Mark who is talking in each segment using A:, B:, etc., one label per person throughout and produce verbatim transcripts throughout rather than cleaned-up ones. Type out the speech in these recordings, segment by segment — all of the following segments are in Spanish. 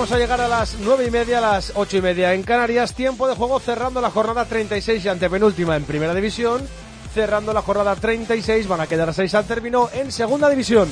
A: vamos a llegar a las nueve y media, a las ocho y media en Canarias. Tiempo de juego cerrando la jornada treinta y seis y antepenúltima en Primera División. Cerrando la jornada treinta y seis, van a quedar seis al término en Segunda División.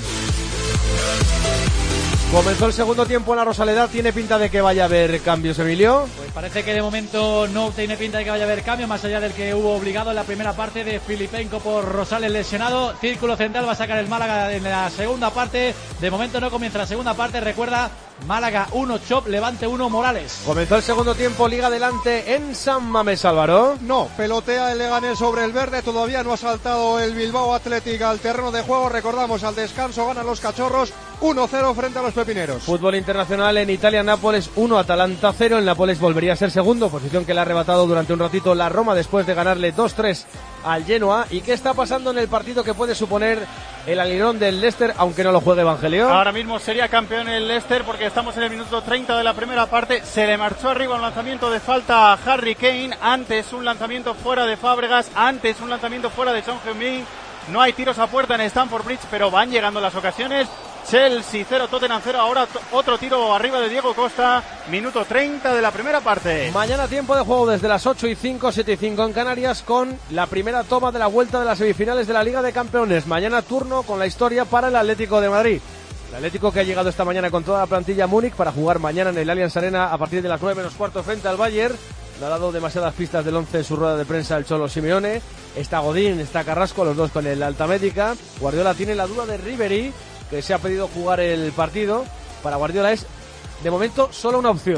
A: Comenzó el segundo tiempo en la Rosaleda. ¿Tiene pinta de que vaya a haber cambios, Emilio?
B: Pues parece que de momento no tiene pinta de que vaya a haber cambio, más allá del que hubo obligado en la primera parte de Filipenko por Rosales lesionado. Círculo central va a sacar el Málaga en la segunda parte. De momento no comienza la segunda parte. Recuerda, Málaga uno, Chop, Levante uno, Morales.
A: Comenzó el segundo tiempo, Liga Adelante en San Mamés, Álvaro.
C: No, pelotea el Leganés sobre el verde. Todavía no ha saltado el Bilbao Athletic al terreno de juego. Recordamos, al descanso ganan los cachorros uno cero frente a los pepineros.
A: Fútbol internacional en Italia, Nápoles uno, Atalanta cero. El Nápoles volvería a ser segundo, posición que le ha arrebatado durante un ratito la Roma después de ganarle dos tres al Genoa. ¿Y qué está pasando en el partido que puede suponer el alirón del Leicester, aunque no lo juegue Evangelio?
D: Ahora mismo sería campeón el Leicester porque estamos en el minuto treinta de la primera parte. Se le marchó arriba un lanzamiento de falta a Harry Kane. Antes un lanzamiento fuera de Fábregas. Antes un lanzamiento fuera de Son Heung-min. No hay tiros a puerta en Stamford Bridge, pero van llegando las ocasiones. Chelsea cero, Tottenham cero. Ahora t- otro tiro arriba de Diego Costa. Minuto treinta de la primera parte.
A: Mañana tiempo de juego desde las ocho y cinco, siete y cinco en Canarias, con la primera toma de la vuelta de las semifinales de la Liga de Campeones. Mañana turno con la historia para el Atlético de Madrid. El Atlético que ha llegado esta mañana con toda la plantilla a Múnich para jugar mañana en el Allianz Arena a partir de las nueve menos cuarto frente al Bayern. No ha dado demasiadas pistas del once en su rueda de prensa el Cholo Simeone. Está Godín, está Carrasco, los dos con el alta médica. Guardiola tiene la duda de Ribery, que se ha pedido jugar el partido. Para Guardiola es, de momento, solo una opción.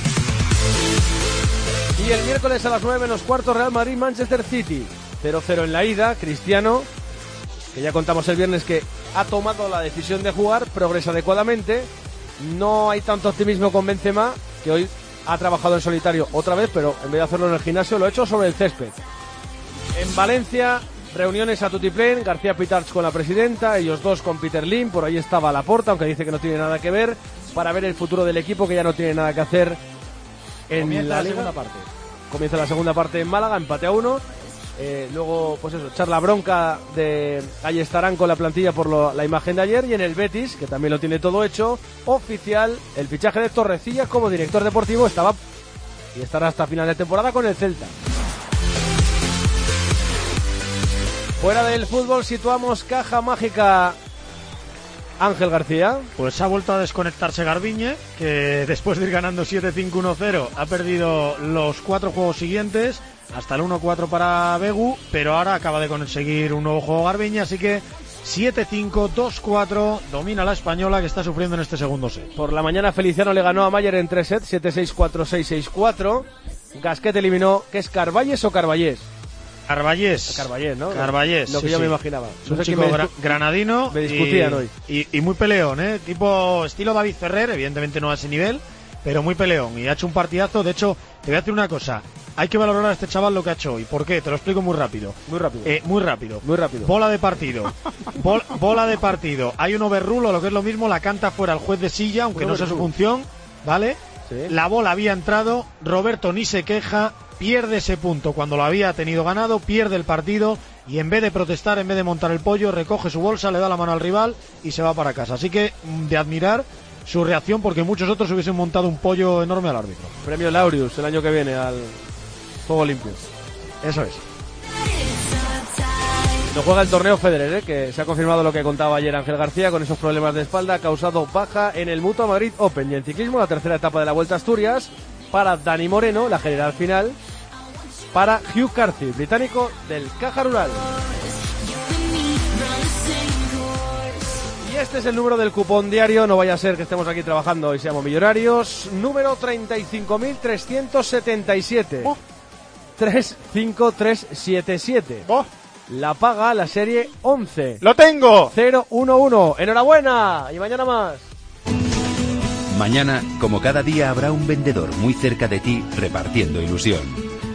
A: Y el miércoles a las nueve menos cuarto, Real Madrid-Manchester City. cero cero en la ida. Cristiano, que ya contamos el viernes que ha tomado la decisión de jugar, progresa adecuadamente. No hay tanto optimismo con Benzema, que hoy ha trabajado en solitario otra vez, pero en vez de hacerlo en el gimnasio, lo ha hecho sobre el césped. En Valencia, reuniones a tutiplén, García Pitarch con la presidenta, ellos dos con Peter Lim, por ahí estaba Laporta, aunque dice que no tiene nada que ver, para ver el futuro del equipo, que ya no tiene nada que hacer en
B: Comienza
A: la,
B: la
A: Liga.
B: segunda parte.
A: Comienza la segunda parte en Málaga, empate a uno. Eh, luego, pues eso, charla bronca de ahí estarán con la plantilla por lo, la imagen de ayer. Y en el Betis, que también lo tiene todo hecho, oficial, el fichaje de Torrecillas como director deportivo. Estaba y estará hasta final de temporada con el Celta. Fuera del fútbol situamos caja mágica. Ángel García.
E: Pues ha vuelto a desconectarse Garbiñe, que después de ir ganando siete cinco uno cero ha perdido los cuatro juegos siguientes, hasta el uno cuatro para Begu, pero ahora acaba de conseguir un nuevo juego Garbiñe, así que siete cinco dos cuatro domina la española, que está sufriendo en este segundo set.
A: Por la mañana Feliciano le ganó a Mayer en tres sets, siete seis cuatro seis seis cuatro. Gasquet eliminó, ¿qué es Carballes o Carballés?
E: Carballés.
A: Carballés, ¿no?
E: Carballés,
A: Lo que
E: sí,
A: yo
E: sí.
A: me imaginaba.
E: Es un
A: No sé
E: chico
A: quién me
E: gra-
A: discu-
E: granadino.
A: me discutían
E: y,
A: hoy.
E: Y, y muy peleón, ¿eh? Tipo estilo David Ferrer, evidentemente no a ese nivel, pero muy peleón. Y ha hecho un partidazo. De hecho, te voy a decir una cosa. Hay que valorar a este chaval lo que ha hecho hoy. ¿Por qué? Te lo explico muy rápido.
A: Muy rápido.
E: Eh, muy rápido.
A: Muy rápido.
E: Bola de partido. Bol- bola de partido. Hay un overrule, o lo que es lo mismo, la canta fuera el juez de silla, aunque
A: Un
E: no sea su
A: overrule.
E: función, ¿vale?
A: Sí.
E: La bola había entrado, Roberto ni se queja, pierde ese punto cuando lo había tenido ganado, pierde el partido y en vez de protestar, en vez de montar el pollo, recoge su bolsa, le da la mano al rival y se va para casa. Así que mm, de admirar su reacción, porque muchos otros hubiesen montado un pollo enorme al árbitro.
A: Premio Laureus el año que viene al Juego Limpio.
E: Eso es.
A: No juega el torneo Federer, ¿eh? Que se ha confirmado lo que contaba ayer Ángel García, con esos problemas de espalda, ha causado baja en el Mutua Madrid Open. Y en ciclismo, la tercera etapa de la Vuelta a Asturias, para Dani Moreno, la general final, para Hugh Carthy, británico del Caja Rural. Y este es el número del cupón diario, no vaya a ser que estemos aquí trabajando y seamos millonarios. Número treinta y cinco mil trescientos setenta y siete.
D: Oh.
A: tres cinco tres siete siete.
D: Oh,
A: La paga la serie once.
D: ¡lo tengo!
A: cero uno uno. Enhorabuena. Y mañana más.
F: Mañana, como cada día, habrá un vendedor muy cerca de ti repartiendo ilusión.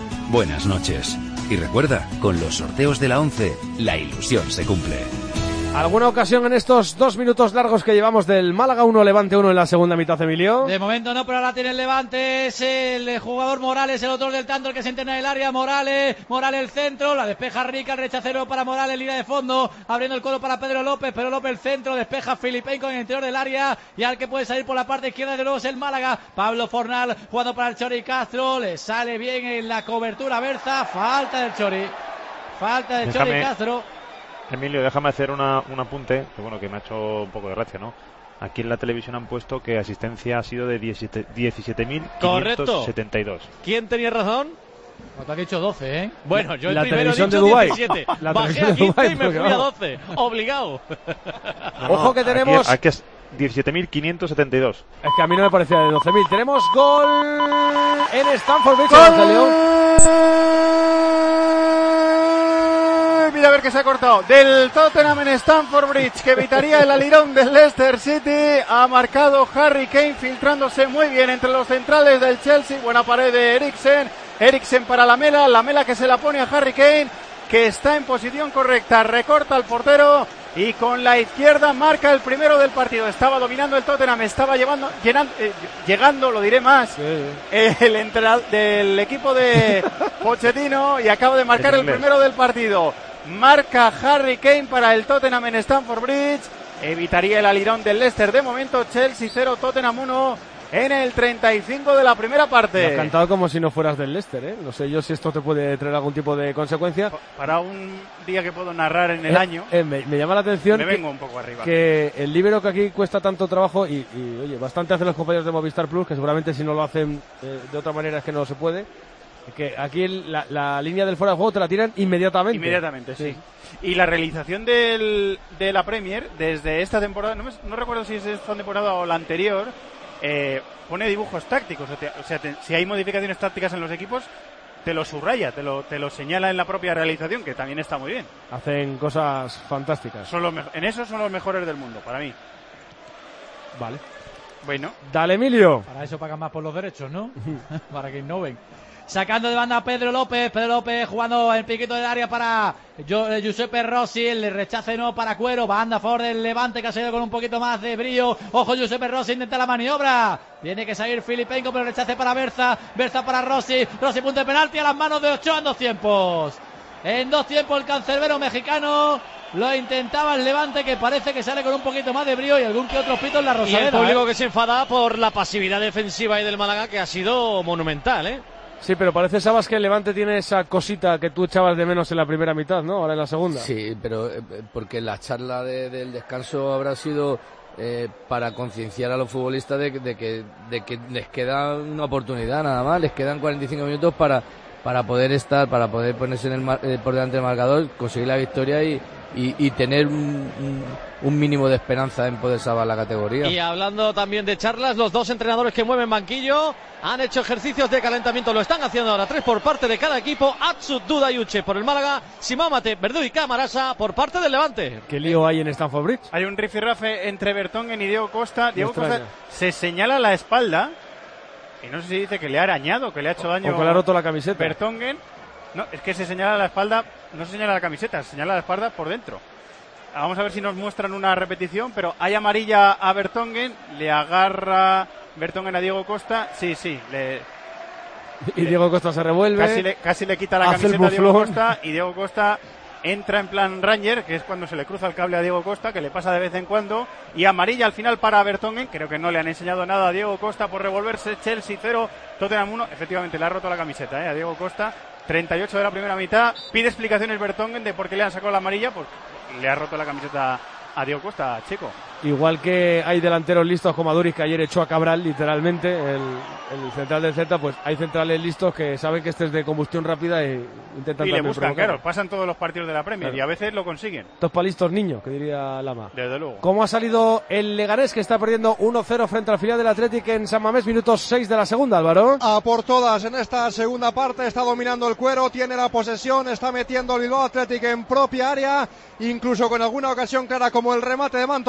F: Buenas noches. Y recuerda, con los sorteos de la once, la ilusión se cumple.
A: ¿Alguna ocasión en estos dos minutos largos que llevamos del Málaga uno, Levante uno en la segunda mitad, Emilio?
B: De momento no, pero ahora tiene el Levante, es el jugador Morales, el autor del tanto, el que se interna en el área. Morales, Morales el centro, la despeja Rica, el rechacero para Morales, línea de fondo, abriendo el coro para Pedro López, Pedro López el centro, despeja Filipenko en el interior del área, y al que puede salir por la parte izquierda de nuevo es el Málaga. Pablo Fornal jugando para el Chori Castro, le sale bien en la cobertura Berza, falta del Chori, falta del
G: Déjame...
B: Chori Castro.
G: Emilio, déjame hacer una, un apunte, que bueno, que me ha hecho un poco de gracia, ¿no? Aquí en la televisión han puesto que asistencia ha sido de diecisiete mil quinientos setenta y dos.
H: ¿Quién tenía razón?
B: No te has dicho doce, ¿eh?
H: Bueno, yo el
A: la
H: primero he
A: televisión
H: dicho
A: de Dubái.
H: diecisiete.
A: La
H: Bajé a
A: televisión de
H: quince
A: Dubái,
H: y me
A: porque
H: fui a
A: vamos.
H: doce. Obligado.
A: Ojo que tenemos...
G: Aquí, aquí es diecisiete mil quinientos setenta y dos.
A: Es que a mí no me parecía de doce mil. Tenemos gol en Stamford Bridge, Evangelio.
D: Mira a ver que se ha cortado. Del Tottenham en Stamford Bridge, que evitaría el alirón del Leicester City. Ha marcado Harry Kane, filtrándose muy bien entre los centrales del Chelsea. Buena pared de Eriksen. Eriksen para Lamela. Lamela que se la pone a Harry Kane, que está en posición correcta. Recorta al portero y con la izquierda marca el primero del partido. Estaba dominando el Tottenham, estaba llevando, llenando, eh, llegando, lo diré más, sí. el entrenador del equipo de Pochettino, y acaba de marcar el primero del partido. Marca Harry Kane para el Tottenham en Stamford Bridge. Evitaría el alirón del Leicester. De momento Chelsea cero, Tottenham uno en el treinta y cinco de la primera parte.
A: Me has cantado como si no fueras del Leicester, ¿eh? No sé yo si esto te puede traer algún tipo de consecuencia.
D: Para un día que puedo narrar en el
A: eh,
D: año,
A: eh, me, me llama la atención
D: me
A: que,
D: vengo un poco arriba.
A: Que el líbero que aquí cuesta tanto trabajo y, y oye, bastante hacen los compañeros de Movistar Plus, que seguramente si no lo hacen eh, de otra manera es que no se puede. Que aquí la, la línea del fuera de juego te la tiran inmediatamente.
D: Inmediatamente, sí. sí. Y la realización del, de la Premier desde esta temporada, no, me, no recuerdo si es esta temporada o la anterior, eh, pone dibujos tácticos. O, te, o sea, te, si hay modificaciones tácticas en los equipos, te lo subraya, te lo, te lo señala en la propia realización, que también está muy bien.
A: Hacen cosas fantásticas.
D: Son los, en eso son los mejores del mundo, para mí.
A: Vale.
D: Bueno.
A: Dale, Emilio.
B: Para eso pagan más por los derechos, ¿no? Para que innoven. Sacando de banda a Pedro López, Pedro López jugando el piquito del área para Giuseppe Rossi, el rechace no para Cuero, banda a favor del Levante que ha salido con un poquito más de brillo. Ojo, Giuseppe Rossi intenta la maniobra, tiene que salir Filipenko, pero rechace para Berza, Berza para Rossi, Rossi punto de penalti a las manos de Ochoa en dos tiempos. En dos tiempos el cancerbero mexicano lo intentaba el Levante, que parece que sale con un poquito más de brío y algún que otro pito en la Rosaleda.
H: Y el público
B: ¿eh?
H: que se enfada por la pasividad defensiva ahí del Málaga, que ha sido monumental, ¿eh?
A: Sí, pero parece, Sabas, que el Levante tiene esa cosita que tú echabas de menos en la primera mitad, ¿no? Ahora en la segunda.
I: Sí, pero eh, porque la charla de, del descanso habrá sido eh, para concienciar a los futbolistas de, de, que, de que les queda una oportunidad nada más, les quedan cuarenta y cinco minutos para, para poder estar, para poder ponerse en el mar, eh, por delante del marcador, conseguir la victoria y, y, y tener un, un, un mínimo de esperanza en poder salvar la categoría.
H: Y hablando también de charlas, los dos entrenadores que mueven banquillo han hecho ejercicios de calentamiento, lo están haciendo ahora, tres por parte de cada equipo. Atsu, Duda y Uche por el Málaga, Simamate, Verdú y Camarasa por parte del Levante.
A: ¿Qué lío hay en Stamford Bridge?
D: Hay un rifirrafe entre Vertonghen y Diego Costa. Diego Costa se señala la espalda y no sé si dice que le ha arañado, que le ha hecho daño.
A: O que le ha roto la camiseta.
D: Vertonghen, no, es que se señala la espalda, no se señala la camiseta, se señala la espalda por dentro. Vamos a ver si nos muestran una repetición, pero hay amarilla a Vertonghen, le agarra Vertonghen a Diego Costa, sí, sí, le,
A: y Diego Costa se revuelve,
D: casi le, casi le quita la camiseta a Diego Costa, y Diego Costa entra en plan Ranger, que es cuando se le cruza el cable a Diego Costa, que le pasa de vez en cuando, y amarilla al final para Vertonghen. Creo que no le han enseñado nada a Diego Costa por revolverse. Chelsea cero, Tottenham uno, efectivamente le ha roto la camiseta, ¿eh? A Diego Costa. treinta y ocho de la primera mitad, pide explicaciones Vertonghen de por qué le han sacado la amarilla, pues le ha roto la camiseta a Diego Costa, chico.
A: Igual que hay delanteros listos como Aduriz, que ayer echó a Cabral, literalmente, el, el central del Celta, pues hay centrales listos que saben que este es de combustión rápida e intentan
D: y
A: también
D: le buscan,
A: provocar.
D: claro, pasan todos los partidos de la Premier, claro, y a veces lo consiguen.
A: Estos palistos niños, que diría Lama.
D: Desde luego.
A: ¿Cómo ha salido el Leganés, que está perdiendo uno cero frente al filial del Athletic en San Mamés, minutos seis de la segunda, Álvaro?
C: A por todas en esta segunda parte, está dominando el Cuero, tiene la posesión, está metiendo el Bilbao Athletic en propia área, incluso con alguna ocasión clara como el remate de Mantovani, pero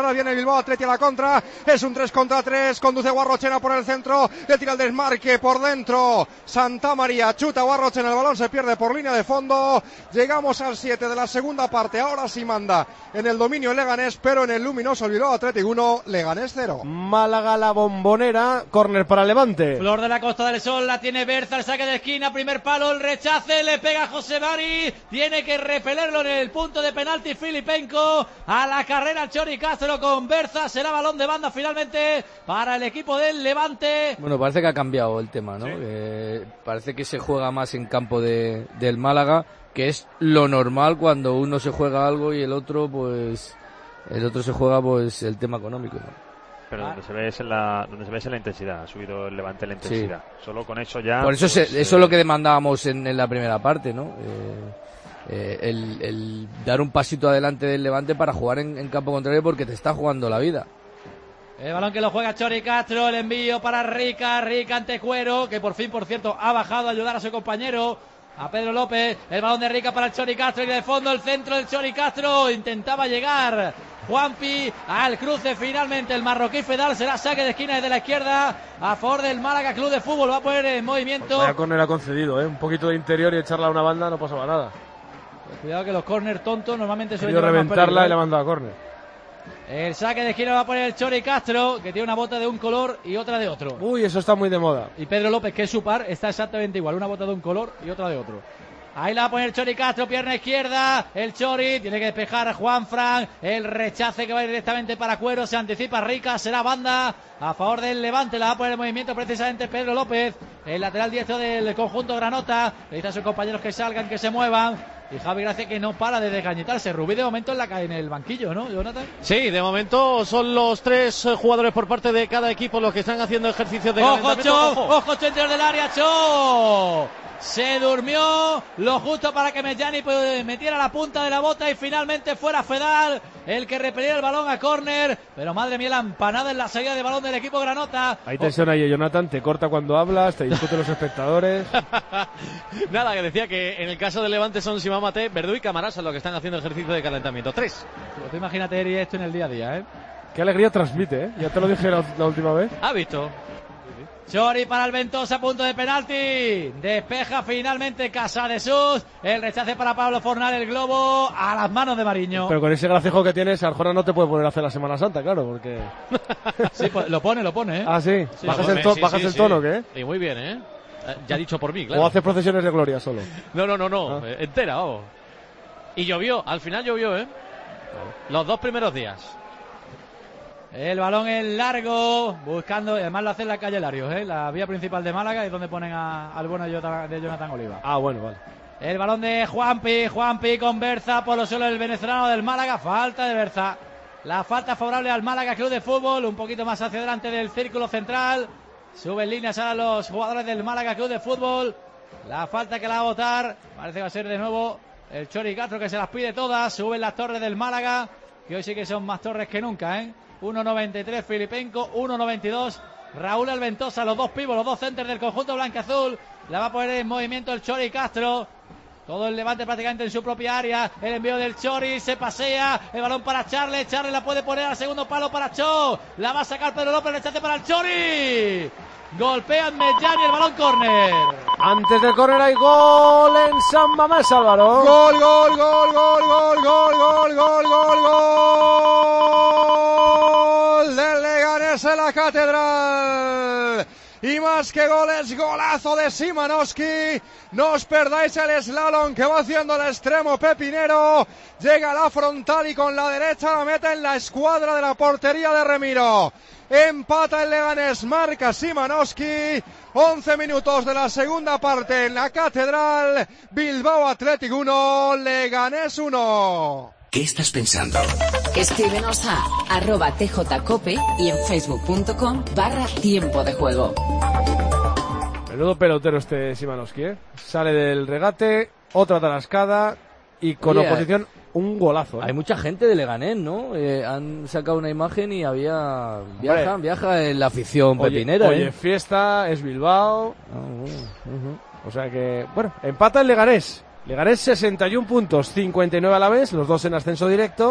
C: ahora viene el Bilbao Athletic a la contra, es un tres contra tres, conduce Guarrochena por el centro, le tira el desmarque por dentro, Santa María, chuta Guarrochena, el balón se pierde por línea de fondo, llegamos al siete de la segunda parte, ahora sí manda en el dominio el Leganés, pero en el luminoso el Bilbao Athletic uno, Leganés cero.
A: Málaga La Bombonera, córner para Levante.
B: Flor de la Costa del Sol, la tiene Berza, el saque de esquina, primer palo, el rechace, le pega a José Mari, tiene que repelerlo en el punto de penalti Filipenko, a la carrera Chori Castro con Berza, será balón de banda finalmente para el equipo del Levante.
I: Bueno, parece que ha cambiado el tema, ¿no? Sí. Eh, parece que se juega más en campo de, del Málaga, que es lo normal cuando uno se juega algo y el otro, pues, el otro se juega, pues, el tema económico, ¿no?
G: Pero donde se ve es en la donde se ve es en la intensidad, ha subido el Levante la intensidad. Sí. Solo con eso ya.
I: Por eso
G: pues,
I: se,
G: eh...
I: eso es lo que demandábamos en, en la primera parte, ¿no? Eh, eh, el, el dar un pasito adelante del Levante para jugar en, en campo contrario porque te está jugando la vida.
B: El balón que lo juega Chori Castro, el envío para Rica, Rica ante Cuero, que por fin, por cierto, ha bajado a ayudar a su compañero, a Pedro López. El balón de Rica para el Chori Castro y de fondo el centro del Chori Castro, intentaba llegar Juanpi al cruce, finalmente el marroquí Fedal, será saque de esquina desde la izquierda a favor del Málaga Club de Fútbol, va a poner en movimiento.
A: Pues vaya córner ha concedido, ¿eh? Un poquito de interior y echarla a una banda no pasaba nada.
B: Pues cuidado que los córner tontos normalmente suelen
A: reventarla y la manda a córner.
B: El saque de esquina va a poner el Chori Castro, que tiene una bota de un color y otra de otro.
A: Uy, eso está muy de moda.
B: Y Pedro López, que es su par, está exactamente igual, una bota de un color y otra de otro. Ahí la va a poner Chori Castro, pierna izquierda, el Chori, tiene que despejar a Juanfran, el rechace que va directamente para Cuero, se anticipa Rica, será banda a favor del Levante, la va a poner en movimiento precisamente Pedro López, el lateral diestro del conjunto granota, le dice a sus compañeros que salgan, que se muevan, y Javi Gracia que no para de desgañitarse. Rubí de momento en, la, en el banquillo, ¿no, Jonathan?
H: Sí, de momento son los tres jugadores por parte de cada equipo los que están haciendo ejercicios de
B: ¡Ojo,
H: calentamiento.
B: Cho! ¡Ojo, Cho, interior del área, Cho! Se durmió lo justo para que Medjani metiera la punta de la bota y finalmente fuera Fedal el que repeliera el balón a córner, pero madre mía la empanada en la salida de balón del equipo granota.
A: Hay tensión ahí, Jonathan, te corta cuando hablas, te discuten los espectadores.
H: Nada, que decía que en el caso de Levante son Simón Mate, Verdú y Camarasa los que están haciendo ejercicio de calentamiento. Tres.
B: Pues tú imagínate, Eri, esto en el día a día, ¿eh?
A: Qué alegría transmite, ¿eh? Ya te lo dije la, la última vez.
H: ¿Ha visto?
B: Chori para el Ventosa, punto de penalti. Despeja finalmente Casadesús. El rechace para Pablo Fornal, el globo a las manos de Mariño.
A: Pero con ese gracejo que tienes, Arjona no te puede poner a hacer la Semana Santa, claro, porque...
B: Sí, pues, lo pone, lo pone, ¿eh?
A: Ah, sí.
B: sí
A: ¿Bajas,
B: pone,
A: el, to
B: sí,
A: ¿bajas
B: sí,
A: el
B: sí.
A: tono, qué?
H: Y muy bien, ¿eh? Ya dicho por mí, claro.
A: O haces procesiones de gloria solo.
H: No, no, no, no.
A: Ah.
H: Entera, vamos. Y llovió, al final llovió, ¿eh? Los dos primeros días.
B: El balón es largo, buscando, y además lo hace en la calle Larios, ¿eh? La vía principal de Málaga, es donde ponen a, al bueno de Jonathan Oliva.
A: Ah, bueno, vale.
B: El balón de Juanpi, Juanpi con Berza, por los suelos del venezolano del Málaga, falta de Berza. La falta favorable al Málaga Club de Fútbol, un poquito más hacia adelante del círculo central. Suben líneas a los jugadores del Málaga Club de Fútbol. La falta que la va a botar, parece que va a ser de nuevo el Chori Castro que se las pide todas. Suben las torres del Málaga, que hoy sí que son más torres que nunca, ¿eh? uno noventa y tres Filipenko, uno noventa y dos Raúl Alventosa, los dos pibos, los dos centers del conjunto blanca-azul. La va a poner en movimiento el Chori Castro. Todo el levante prácticamente en su propia área. El envío del Chori, se pasea. El balón para Charles. Charles la puede poner al segundo palo para Cho. La va a sacar Pedro López, rechace para el Chori. Golpean Medjani, el balón córner.
A: Antes del córner hay gol en San Mamés, Álvaro.
C: Gol, gol, gol, gol, gol, gol, gol, gol, gol, gol del Leganés en la Catedral. Y más que goles, golazo de Szymanowski. No os perdáis el slalom que va haciendo el extremo pepinero. Llega a la frontal y con la derecha la mete en la escuadra de la portería de Remiro. Empata el Leganés, marca Szymanowski. once minutos de la segunda parte en la Catedral. Bilbao Athletic uno, Leganés uno.
F: ¿Qué estás pensando?
J: Escríbenos a arroba tjcope y en facebook.com barra tiempo de juego.
A: Menudo pelotero este Szymanowski, ¿eh? Sale del regate, otra tarascada y con
I: Oye,
A: oposición un golazo, ¿eh?
I: Hay mucha gente de Leganés, ¿no? Eh, han sacado una imagen y había... Viaja, viaja en la afición
A: Oye,
I: pepinera,
A: oye,
I: ¿eh?
A: fiesta, es Bilbao.
I: Ah, bueno, uh-huh.
A: O sea que, bueno, empata el Leganés. Leganés sesenta y uno puntos, cincuenta y nueve a la vez, los dos en ascenso directo.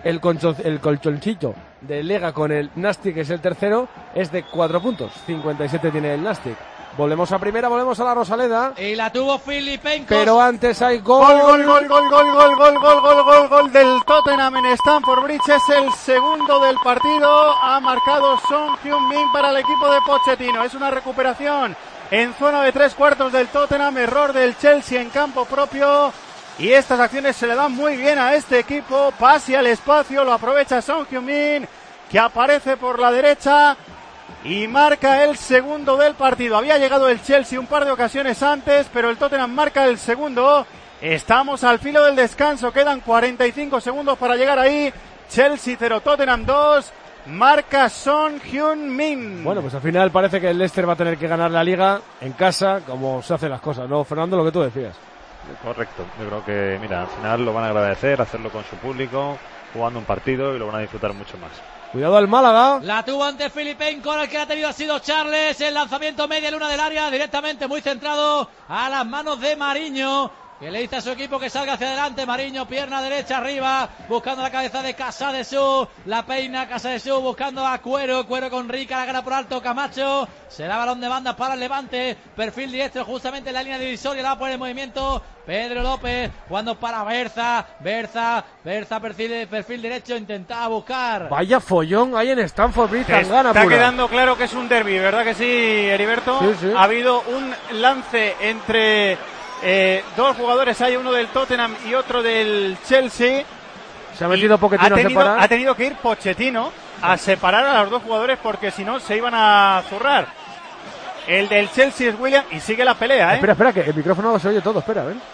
A: el, concho, el colchoncito de Lega con el Nastic, que es el tercero, es de cuatro puntos. cincuenta y siete tiene el Nastic. Volvemos a primera, volvemos a la Rosaleda.
B: Y la tuvo Filipenko.
A: Pero antes hay gol.
D: Gol, gol, gol, gol, gol, gol, gol, gol, gol, gol, gol del Tottenham en Stamford Bridge. Es el segundo del partido. Ha marcado Son Heung-min para el equipo de Pochettino. Es una recuperación en zona de tres cuartos del Tottenham. Error del Chelsea en campo propio. Y estas acciones se le dan muy bien a este equipo. Pase al espacio, lo aprovecha Son Heung-min, que aparece por la derecha y marca el segundo del partido. Había llegado el Chelsea un par de ocasiones antes, pero el Tottenham marca el segundo. Estamos al filo del descanso, quedan cuarenta y cinco segundos para llegar ahí. Chelsea cero, Tottenham dos, marca Son Heung-min.
A: Bueno, pues al final parece que el Leicester va a tener que ganar la Liga en casa, como se hacen las cosas, ¿no, Fernando? Lo que tú decías.
G: Correcto, yo creo que, mira, al final lo van a agradecer, hacerlo con su público, jugando un partido, y lo van a disfrutar mucho más.
A: Cuidado al Málaga.
B: La tuvo ante Filipenko, el que ha tenido ha sido Charles. El lanzamiento media luna del área, directamente muy centrado a las manos de Mariño, que le dice a su equipo que salga hacia adelante. Mariño, pierna derecha arriba, buscando la cabeza de Casadesú. La peina Casadesú, buscando a Cuero. Cuero con Rica, la gana por alto Camacho. Será balón de banda para el Levante. Perfil directo justamente en la línea divisoria. La va a poner en movimiento Pedro López, jugando para Berza. Berza, Berza, perfil, perfil derecho, intentaba buscar.
A: Vaya follón hay en Stamford Bridge, tan gana
D: Está
A: pura.
D: quedando claro que es un derbi, ¿verdad que sí, Heriberto?
A: Sí, sí.
D: Ha habido un lance entre eh, dos jugadores, hay uno del Tottenham y otro del Chelsea.
A: Se ha metido Pochettino
D: ha
A: a
D: tenido,
A: separar.
D: ha tenido que ir Pochettino a separar a los dos jugadores porque si no se iban a zurrar. El del Chelsea es William y sigue la pelea, ¿eh?
A: Espera, espera, que el micrófono se oye todo, espera, ven.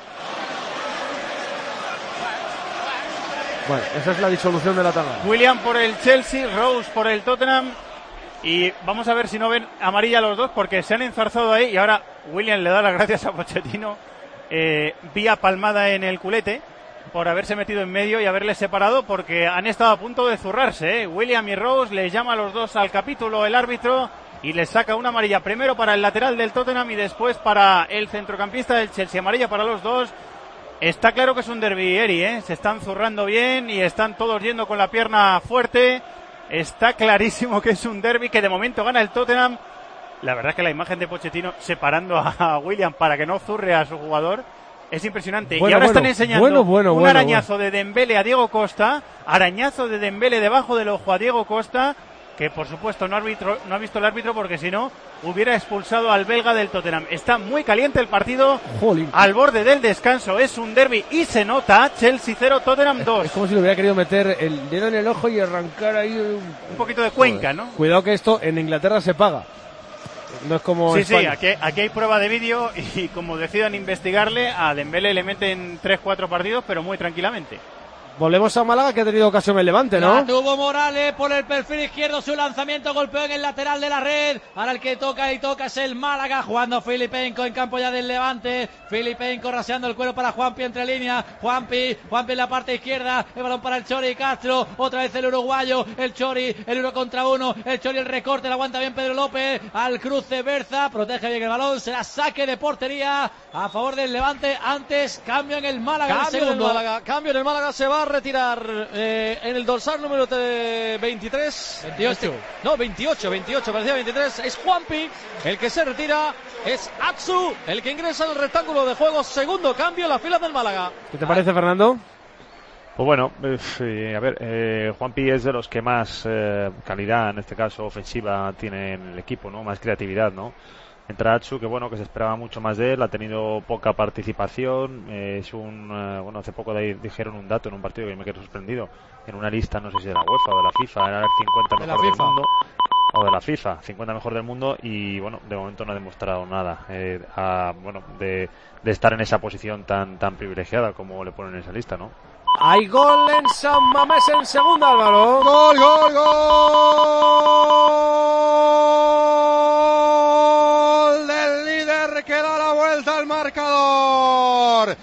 A: Bueno, esa es la disolución de la tabla.
D: William por el Chelsea, Rose por el Tottenham. Y vamos a ver si no ven amarilla los dos porque se han enzarzado ahí. Y ahora William le da las gracias a Pochettino eh, vía palmada en el culete por haberse metido en medio y haberles separado porque han estado a punto de zurrarse, ¿eh? William y Rose les llama a los dos al capítulo el árbitro y les saca una amarilla primero para el lateral del Tottenham y después para el centrocampista del Chelsea. Amarilla para los dos. Está claro que es un derbi, Eri, ¿eh? Se están zurrando bien y están todos yendo con la pierna fuerte. Está clarísimo que es un derbi, que de momento gana el Tottenham. La verdad es que la imagen de Pochettino separando a William para que no zurre a su jugador es impresionante.
A: Bueno,
D: y ahora
A: bueno,
D: están enseñando
A: bueno, bueno,
D: un
A: bueno,
D: arañazo
A: bueno.
D: de Dembélé a Diego Costa. Arañazo de Dembélé debajo del ojo a Diego Costa, que por supuesto no, arbitro, no ha visto el árbitro porque si no hubiera expulsado al belga del Tottenham. Está muy caliente el partido.
A: Jolín.
D: Al borde del descanso, es un derbi y se nota. Chelsea cero, Tottenham dos.
A: Es como si le hubiera querido meter el dedo en el ojo y arrancar ahí un,
D: un poquito de Cuenca, ¿no?
A: Cuidado que esto en Inglaterra se paga. No es como
D: Sí,
A: España.
D: sí, aquí, aquí hay prueba de vídeo y como decidan investigarle, a Dembélé le meten tres cuatro partidos, pero muy tranquilamente.
A: Volvemos a Málaga, que ha tenido ocasión el Levante, ¿no?
B: La tuvo Morales por el perfil izquierdo, su lanzamiento golpeó en el lateral de la red. Ahora el que toca y toca es el Málaga, jugando Filipenko en campo ya del Levante. Filipenko raseando el cuero para Juanpi entre líneas. Juanpi, Juanpi en la parte izquierda, el balón para el Chori Castro. Otra vez el uruguayo, el Chori, el uno contra uno. El Chori, el recorte, la aguanta bien Pedro López. Al cruce Berza, protege bien el balón. Será saque de portería a favor del Levante. Antes, cambio en el Málaga.
H: Cambio en el Málaga, cambio en el Málaga, se va a retirar eh, en el dorsal número veintitrés.
B: veintiocho.
H: No, veintiocho, veintiocho, parecía veintitrés. Es Juanpi el que se retira. Es Atsu el que ingresa en el rectángulo de juego. Segundo cambio en la fila del Málaga.
A: ¿Qué te parece, Fernando?
G: Pues bueno, eh, a ver, eh, Juanpi es de los que más eh, calidad, en este caso ofensiva, tiene en el equipo, ¿no? Más creatividad, ¿no? Entra Atsu, que bueno, que se esperaba mucho más de él, ha tenido poca participación, eh, es un, eh, bueno, hace poco de ahí dijeron un dato en un partido que me quedé sorprendido, en una lista, no sé si de la UEFA o de la FIFA, era el cincuenta
B: De la
G: mejor del
B: FIFA.
G: mundo, o de la FIFA, cincuenta mejor del mundo, y bueno, de momento no ha demostrado nada, eh, a, bueno, de, de estar en esa posición tan, tan privilegiada como le ponen en esa lista, ¿no?
A: Hay gol en San Mamés en segunda, Álvaro.
C: Gol, gol, gol del líder que da la vuelta al marcador. Con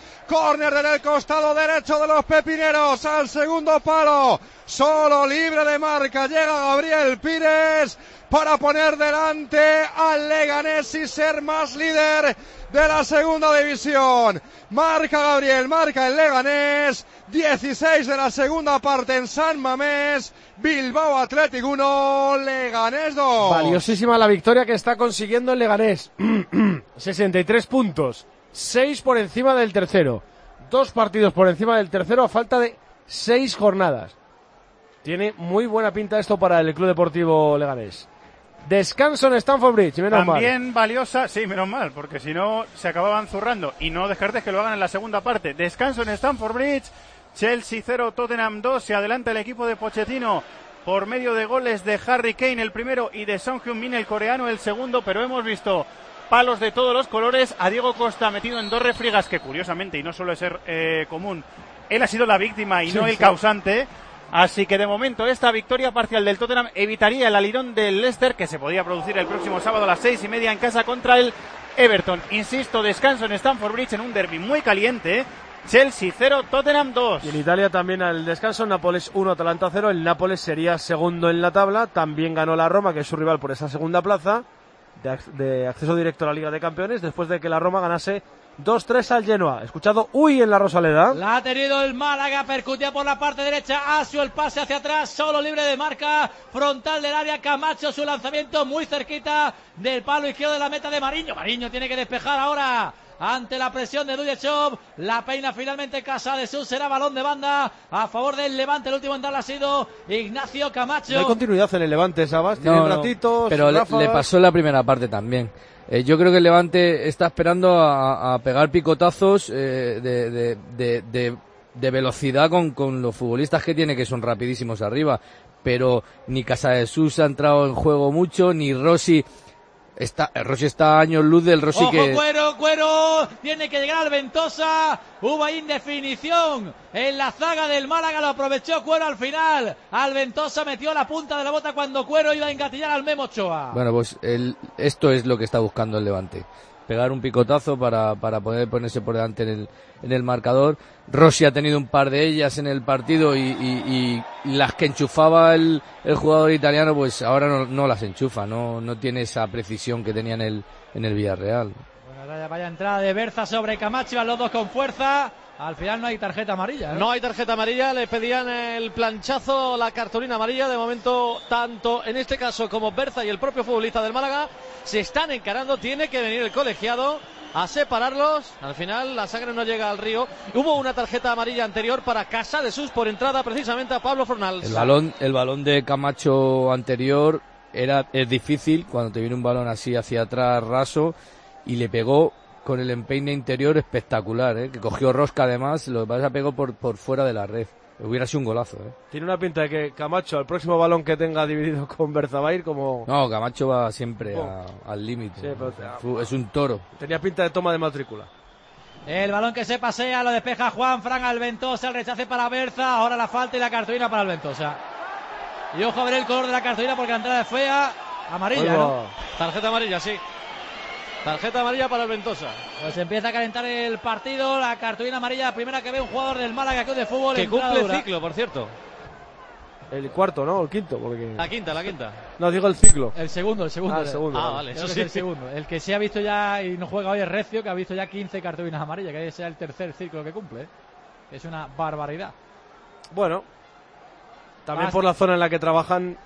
C: Córner en el costado derecho de los pepineros, al segundo palo, solo libre de marca, llega Gabriel Pires para poner delante al Leganés y ser más líder de la segunda división. Marca Gabriel, marca el Leganés, dieciséis de la segunda parte en San Mamés, Bilbao Athletic uno, Leganés dos.
A: Valiosísima la victoria que está consiguiendo el Leganés. sesenta y tres puntos, seis por encima del tercero, dos partidos por encima del tercero a falta de seis jornadas. Tiene muy buena pinta esto para el Club Deportivo Leganés. Descanso en Stamford Bridge, menos
D: También
A: mal.
D: valiosa, sí, menos mal, porque si no se acababan zurrando. Y no descartes que lo hagan en la segunda parte. Descanso en Stamford Bridge, Chelsea cero, Tottenham dos. Se adelanta el equipo de Pochettino por medio de goles de Harry Kane el primero y de Son Heung-min el coreano el segundo. Pero hemos visto palos de todos los colores. A Diego Costa metido en dos refriegas que curiosamente, y no suele ser eh, común, él ha sido la víctima y
A: sí,
D: no el
A: sí.
D: causante. Así que de momento esta victoria parcial del Tottenham evitaría el alirón del Leicester que se podía producir el próximo sábado a las seis y media en casa contra el Everton. Insisto, descanso en Stamford Bridge en un derbi muy caliente. Chelsea cero, Tottenham dos.
A: Y en Italia también al descanso, Nápoles uno, Atalanta cero. El Nápoles sería segundo en la tabla. También ganó la Roma, que es su rival por esa segunda plaza de, de acceso directo a la Liga de Campeones, después de que la Roma ganase dos tres al Genoa. Escuchado uy en la Rosaleda.
B: La ha tenido el Málaga, percutía por la parte derecha, Asio el pase hacia atrás, solo libre de marca, frontal del área, Camacho su lanzamiento muy cerquita del palo izquierdo de la meta de Mariño. Mariño tiene que despejar ahora ante la presión de Duyechov, la peina finalmente Casa de Sus, será balón de banda a favor del Levante. El último en darla ha sido Ignacio Camacho.
A: No hay continuidad en el Levante, Sabas, tiene
I: no,
A: ratitos,
I: no, pero le, le pasó en la primera parte también. Eh, yo creo que el Levante está esperando a, a pegar picotazos eh, de, de, de, de, de velocidad con, con los futbolistas que tiene, que son rapidísimos arriba, pero ni Casa de Sus ha entrado en juego mucho, ni Rossi. Está, Rossi está a años luz del Rossi.
B: Ojo,
I: que...
B: Cuero, Cuero, tiene que llegar al Ventosa, hubo ahí indefinición en la zaga del Málaga, lo aprovechó Cuero al final, al Ventosa metió la punta de la bota cuando Cuero iba a engatillar al Memo Ochoa.
I: Bueno, pues el, esto es lo que está buscando el Levante, pegar un picotazo para, para poder ponerse por delante en el, en el marcador. Rossi ha tenido un par de ellas en el partido y, y, y las que enchufaba el, el jugador italiano, pues ahora no, no las enchufa, no, no tiene esa precisión que tenía en el, en el Villarreal.
B: Bueno, vaya, vaya entrada de Berza sobre Camacho, van los dos con fuerza. Al final no hay tarjeta amarilla, ¿eh?
H: No hay tarjeta amarilla, le pedían el planchazo, la cartulina amarilla. De momento, tanto en este caso como Berza y el propio futbolista del Málaga se están encarando. Tiene que venir el colegiado a separarlos. Al final la sangre no llega al río. Hubo una tarjeta amarilla anterior para Casa de Sus por entrada precisamente a Pablo Fornals.
I: El balón, el balón de Camacho anterior era, es difícil cuando te viene un balón así hacia atrás raso, y le pegó con el empeine interior espectacular, ¿eh? Que cogió rosca además, lo que pasa pegó por, por fuera de la red. Hubiera sido un golazo, ¿eh?
A: Tiene una pinta de que Camacho, al próximo balón que tenga dividido con Berza, va a ir como...
I: No, Camacho va siempre
A: Oh.
I: a, al límite.
A: Sí, pero-
I: Es un toro.
A: Tenía pinta de toma de matrícula.
B: El balón que se pasea, lo despeja Juan Fran al Ventosa, el rechace para Berza, ahora la falta y la cartulina para el Ventosa. Y ojo a ver el color de la cartulina porque la entrada es fea, amarilla,
A: Oigo.
B: ¿no?
H: Tarjeta amarilla, sí. Tarjeta amarilla para el Ventosa.
B: Pues empieza a calentar el partido, la cartulina amarilla, la primera que ve un jugador del Málaga Club de Fútbol.
H: Que
B: entrada
H: cumple
B: dura.
H: ciclo, por cierto.
A: El cuarto, ¿no? O el quinto, porque...
H: La quinta, la quinta.
A: No, digo el ciclo.
B: El segundo, el segundo.
A: Ah, el segundo,
H: Ah,
A: vale.
H: vale,
B: Creo
H: eso
B: que
H: sí.
B: es el segundo. El que se ha visto ya y no juega hoy es Recio, que ha visto ya quince cartulinas amarillas, que sea el tercer ciclo que cumple. ¿eh? Es una barbaridad.
A: Bueno, también
B: Más-
A: por la zona en la que trabajan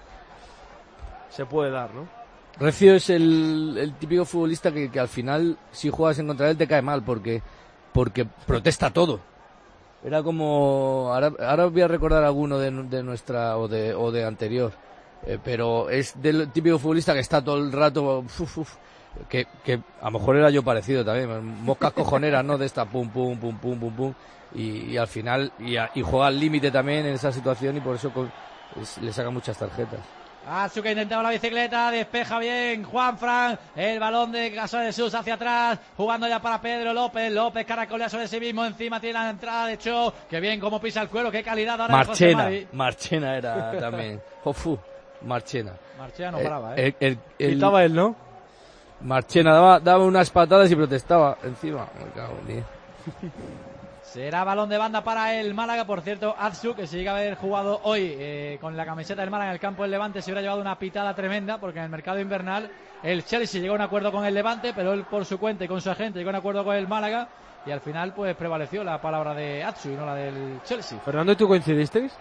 A: se puede dar, ¿no?
I: Recio es el, el típico futbolista que, que al final, si juegas en contra de él, te cae mal, porque, porque protesta todo. Era como, ahora, ahora voy a recordar alguno de, de nuestra, o de, o de anterior, eh, pero es del típico futbolista que está todo el rato, uf, uf, que, que a lo mejor era yo parecido también, moscas cojoneras, ¿no? De esta pum, pum, pum, pum, pum, pum, y, y al final, y, a- y juega al límite también en esa situación, y por eso con- es- le saca muchas tarjetas.
B: Azuca intentaba la bicicleta, despeja bien Juan Fran, el balón de Casa de Sus hacia atrás, jugando ya para Pedro López, López caracolea sobre sí mismo, encima tiene la entrada de Cho, que bien como pisa el cuero, qué calidad ahora de José
I: Marchena,
B: Mari.
I: Marchena era también. Ofu, Marchena.
B: Marchena no
I: Eh,
B: paraba, ¿eh?
I: el- el- el-
A: Quitaba él, ¿no?
I: Marchena daba, daba unas patadas y protestaba encima. Me cago en diez.
B: Será balón de banda para el Málaga. Por cierto, Atsu, que si llega a haber jugado hoy eh, con la camiseta del Málaga en el campo del Levante, se hubiera llevado una pitada tremenda, porque en el mercado invernal el Chelsea llegó a un acuerdo con el Levante, pero él por su cuenta y con su agente llegó a un acuerdo con el Málaga, y al final pues prevaleció la palabra de Atsu y no la del Chelsea.
A: Fernando, ¿y tú coincidisteis?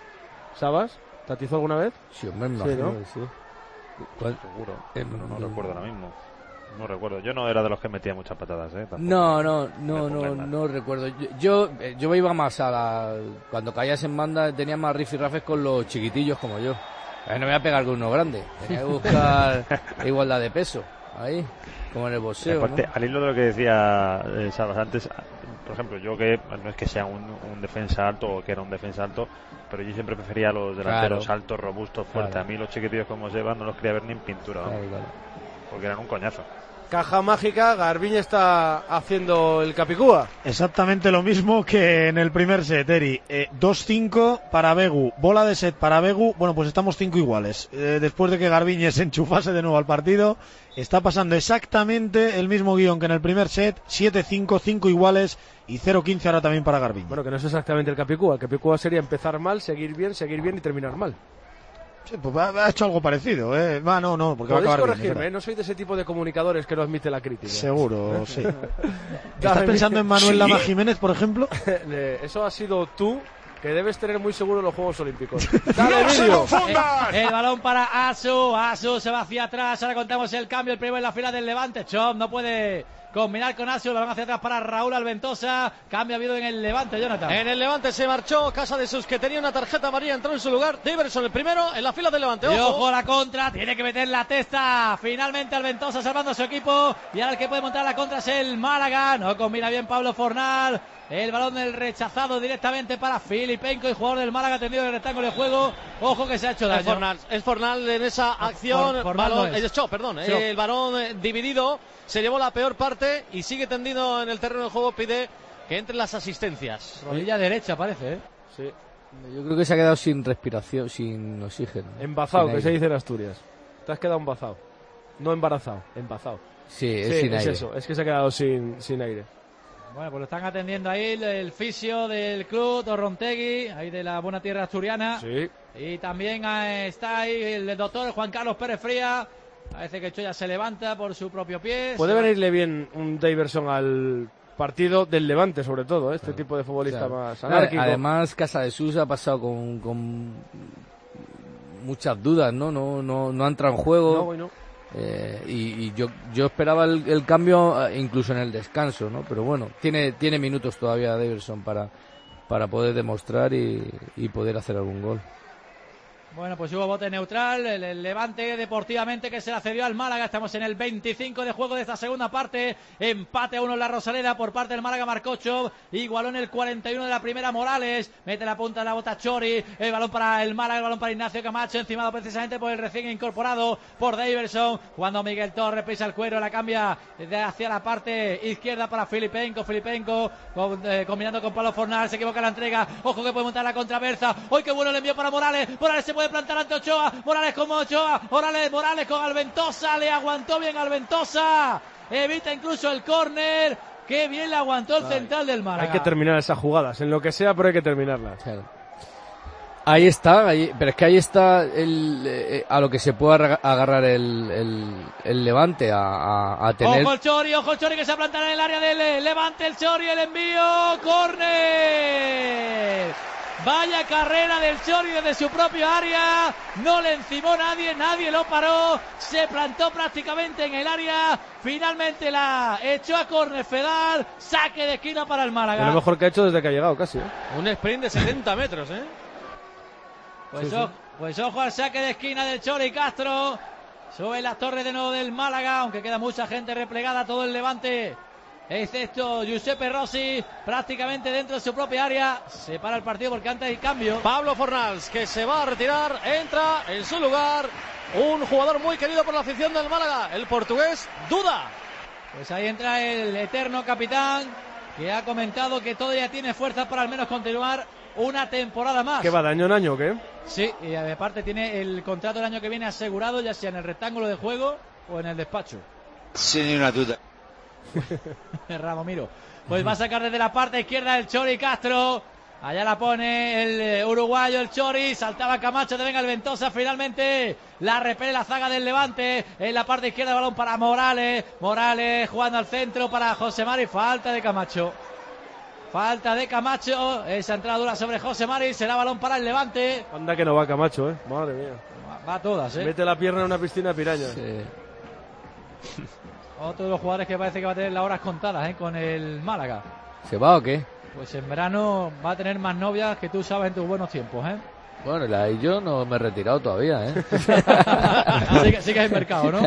A: ¿Sabas? ¿Te atizó alguna vez?
I: Sí, hombre, me
A: sí,
I: imagino
A: ¿no?
I: que sí.
G: ¿Cuál? Seguro, eh, pero no recuerdo ahora mismo. No recuerdo. Yo no era de los que metía muchas patadas, ¿eh? Tampoco.
I: No, no, no, no, no recuerdo. Yo, yo, yo me iba más a la... Cuando caías en banda tenía más rifirrafes con los chiquitillos como yo. Eh, no me voy a pegar con uno grande. Tenía que buscar igualdad de peso. Ahí, como en el boxeo,
G: aparte,
I: ¿no?
G: al hilo de lo que decía eh, Sabas antes, por ejemplo, yo que no es que sea un, un defensa alto o que era un defensa alto, pero yo siempre prefería a los delanteros
I: Claro.
G: altos, robustos, fuertes.
I: Claro.
G: A mí los chiquitillos como se van no los quería ver ni en pintura, ¿no?
I: Claro, claro.
G: Porque eran un coñazo.
A: Caja mágica, Garbiñe está haciendo el Capicúa.
E: Exactamente lo mismo que en el primer set, Eri. Eh, dos cinco para Begu, bola de set para Begu. Bueno, pues estamos cinco iguales. Eh, después de que Garbiñe se enchufase de nuevo al partido, está pasando exactamente el mismo guión que en el primer set. siete cinco, cinco iguales y cero quince ahora también para Garbiñe.
A: Bueno, que no es exactamente el Capicúa. El Capicúa sería empezar mal, seguir bien, seguir bien y terminar mal.
E: Sí, pues ha, ha hecho algo parecido, ¿eh? Va, no, no, porque va a
A: Podéis
E: acabar bien,
A: corregirme,
E: ¿verdad?
A: ¿eh? No soy de ese tipo de comunicadores que no admite la crítica.
E: Seguro, sí. ¿Estás
A: Dale,
E: pensando en Manuel
A: sí.
E: Lama Jiménez, por ejemplo?
A: Eh, Eso ha sido tú, que debes tener muy seguro los Juegos Olímpicos. ¡Dale, vídeo!
B: El, el balón para Asu. Asu se va hacia atrás. Ahora contamos el cambio. El primero en la fila del Levante. Chop no puede combinar con Asu. El balón hacia atrás para Raúl Alventosa. Cambio ha habido en el Levante, Jonathan.
H: En el Levante se marchó Casa de Sus, que tenía una tarjeta amarilla, entró en su lugar. Diverson el primero en la fila del Levante.
B: Y
H: Ojo.
B: ojo a la contra, tiene que meter la testa. Finalmente Alventosa salvando a su equipo. Y ahora el que puede montar la contra es el Málaga. No combina bien Pablo Fornal. El balón del rechazado directamente para Filipenko, el jugador del Málaga tendido en el rectángulo de juego. Ojo que se ha hecho daño.
H: Es Fornal, es Fornal en esa acción.
B: For- Fornal
H: balón,
B: no es.
H: es Cho, perdón.
B: Cho.
H: El balón eh, dividido se llevó la peor parte y sigue tendido en el terreno de juego. Pide que entren las asistencias.
B: Rodilla derecha parece, ¿eh?
A: Sí.
I: Yo creo que se ha quedado sin respiración, sin oxígeno.
A: Embazado,
I: Sin
A: que
I: aire.
A: se dice en Asturias. Te has quedado embazado. No embarazado, embazado.
I: Sí, es
A: Sí,
I: sin
A: es
I: aire.
A: eso, es que se ha quedado sin, sin aire.
B: Bueno, pues lo están atendiendo ahí el, el fisio del club, Torrontegui, ahí de la buena tierra asturiana.
A: Sí.
B: Y también eh, está ahí el doctor Juan Carlos Pérez Fría. Parece que el Choya se levanta por su propio pie.
A: Puede
B: Se va-
A: venirle bien un Daverson al partido del Levante, sobre todo, ¿eh? Este tipo de futbolista
I: O sea,
A: más anárquico.
I: Además, Casa de Sus ha pasado con, con muchas dudas, ¿no? No, no, no ha entrado en juego.
A: No, bueno.
I: Eh, y, y yo yo esperaba el, el cambio eh, incluso en el descanso, ¿no? Pero bueno, tiene tiene minutos todavía Davidson para para poder demostrar y, y poder hacer algún gol.
B: Bueno, pues hubo bote neutral, el, el Levante deportivamente que se la cedió al Málaga. Estamos en el veinticinco de juego de esta segunda parte. Empate a uno en la Rosaleda por parte del Málaga. Marcó Chov, igualó en el cuarenta y uno de la primera Morales. Mete la punta de la bota Chori. El balón para el Málaga, el balón para Ignacio Camacho, encimado precisamente por el recién incorporado por Daverson. Cuando Miguel Torres pisa el cuero, la cambia de hacia la parte izquierda para Filipenko. Filipenko con, eh, combinando con Pablo Fornal, se equivoca la entrega. Ojo que puede montar la contraversa. Hoy qué bueno el envío para Morales. Morales se puede plantar ante Ochoa. Morales como Ochoa. Morales, Morales con Alventosa. Le aguantó bien Alventosa. Evita incluso el córner. Qué bien le aguantó el central del Málaga.
A: Hay que terminar esas jugadas, en lo que sea, pero hay que terminarlas.
I: Claro. Ahí está, ahí, pero es que ahí está el, eh, a lo que se puede agarra- agarrar el, el, el Levante, a, a, a tener...
B: Ojo el Chori, ojo el Chori que se planta en el área del eh, Levante. El Chori, el envío. Córner. Vaya carrera del Chori desde su propio área. No le encimó nadie, nadie lo paró. Se plantó prácticamente en el área. Finalmente la echó a córner Fedal. Saque de esquina para el
A: Es
B: Málaga.
A: lo mejor que ha hecho desde que ha llegado, casi. ¿eh?
H: Un sprint de setenta metros, ¿eh?
B: Pues,
A: Sí, sí.
B: ojo, pues ojo al saque de esquina del Chori Castro. Sube las torres de nuevo del Málaga, aunque queda mucha gente replegada, todo el Levante, excepto Giuseppe Rossi, prácticamente dentro de su propia área. Se para el partido porque antes hay cambio.
H: Pablo Fornals, que se va a retirar, entra en su lugar un jugador muy querido por la afición del Málaga, el portugués Duda.
B: Pues ahí entra el eterno capitán, que ha comentado que todavía tiene fuerzas para al menos continuar una temporada más.
A: ¿Qué va de año en año o qué?
B: Sí, y aparte tiene el contrato del año que viene asegurado, ya sea en el rectángulo de juego o en el despacho.
K: Sin ninguna duda.
B: Ramomiro. Pues va a sacar desde la parte izquierda el Chori Castro. Allá la pone el eh, uruguayo, el Chori. Saltaba Camacho de Venga el Ventosa. Finalmente la repele la zaga del Levante. En la parte izquierda, balón para Morales. Morales jugando al centro para José Mari. Falta de Camacho. Falta de Camacho. Esa entrada dura sobre José Mari. Será balón para el Levante.
A: Anda que no va Camacho, ¿eh? Madre mía.
B: Va, va a todas, ¿eh?
A: Mete la pierna en una piscina de pirañas.
I: Sí.
B: Otro de los jugadores que parece que va a tener las horas contadas, ¿eh? Con el Málaga.
I: ¿Se va o qué?
B: Pues en verano va a tener más novias que tú sabes en tus buenos tiempos, ¿eh?
I: Bueno, la y yo no me he retirado todavía, ¿eh?
B: sí, que, sí que hay mercado, ¿no?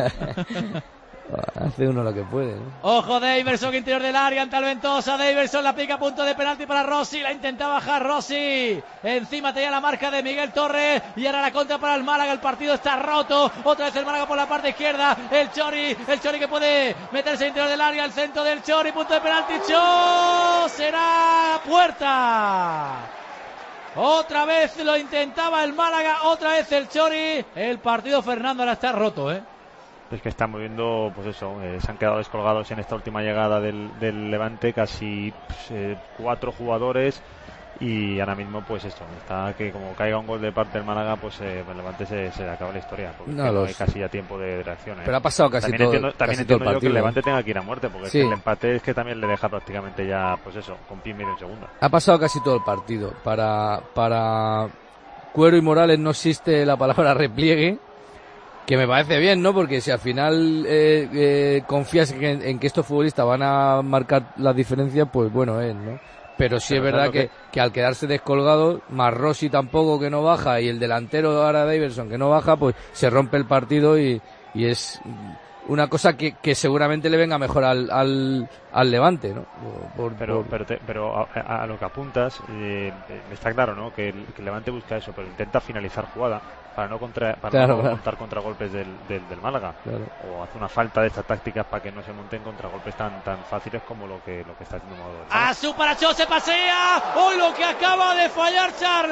I: Hace uno lo que puede, ¿no?
B: Ojo, Daverson, interior del área, ante el Ventosa. Daverson la pica a punto de penalti para Rossi. La intenta bajar Rossi. Encima tenía la marca de Miguel Torres. Y ahora la contra para el Málaga. El partido está roto. Otra vez el Málaga por la parte izquierda. El Chori. El Chori que puede meterse interior del área. El centro del Chori. Punto de penalti. Cho. Será puerta. Otra vez lo intentaba el Málaga. Otra vez el Chori. El partido, Fernando, ahora está roto, ¿eh?
G: Es que están moviendo, pues eso, eh, se han quedado descolgados en esta última llegada del, del Levante casi pues, eh, cuatro jugadores y ahora mismo pues esto, está que como caiga un gol de parte del Málaga pues eh, el Levante se, se le acaba la historia porque
I: no,
G: no
I: los...
G: hay casi ya tiempo de reacción. ¿eh?
I: Pero ha pasado casi
G: también
I: todo,
G: entiendo, también
I: casi
G: entiendo
I: todo el
G: yo
I: partido,
G: que el Levante
I: ¿eh?
G: tenga que ir a muerte porque
I: sí.
G: es que el empate es que también le deja prácticamente ya pues eso, con pie y medio en segunda.
I: Ha pasado casi todo el partido. Para, para Cuero y Morales no existe la palabra repliegue, que me parece bien, ¿no? Porque si al final eh, eh, confías en que, en que estos futbolistas van a marcar las diferencias, pues bueno es, ¿no? Pero sí Pero es verdad que, que... que al quedarse descolgados, más Rossi tampoco que no baja y el delantero ahora Daverson que no baja, pues se rompe el partido y, y es una cosa que, que seguramente le venga mejor al, al, al Levante, ¿no? Por,
G: pero
I: por...
G: pero, te, pero a, a lo que apuntas, eh, está claro, ¿no? Que el, que el Levante busca eso, pero intenta finalizar jugada para no contra para
I: claro,
G: no
I: claro.
G: contar contragolpes del, del, del Málaga,
I: claro.
G: O hace una falta de estas tácticas para que no se monten contragolpes tan tan fáciles como lo que lo que está haciendo Mauro.
B: A su paracho se pasea. Hoy lo que acaba de fallar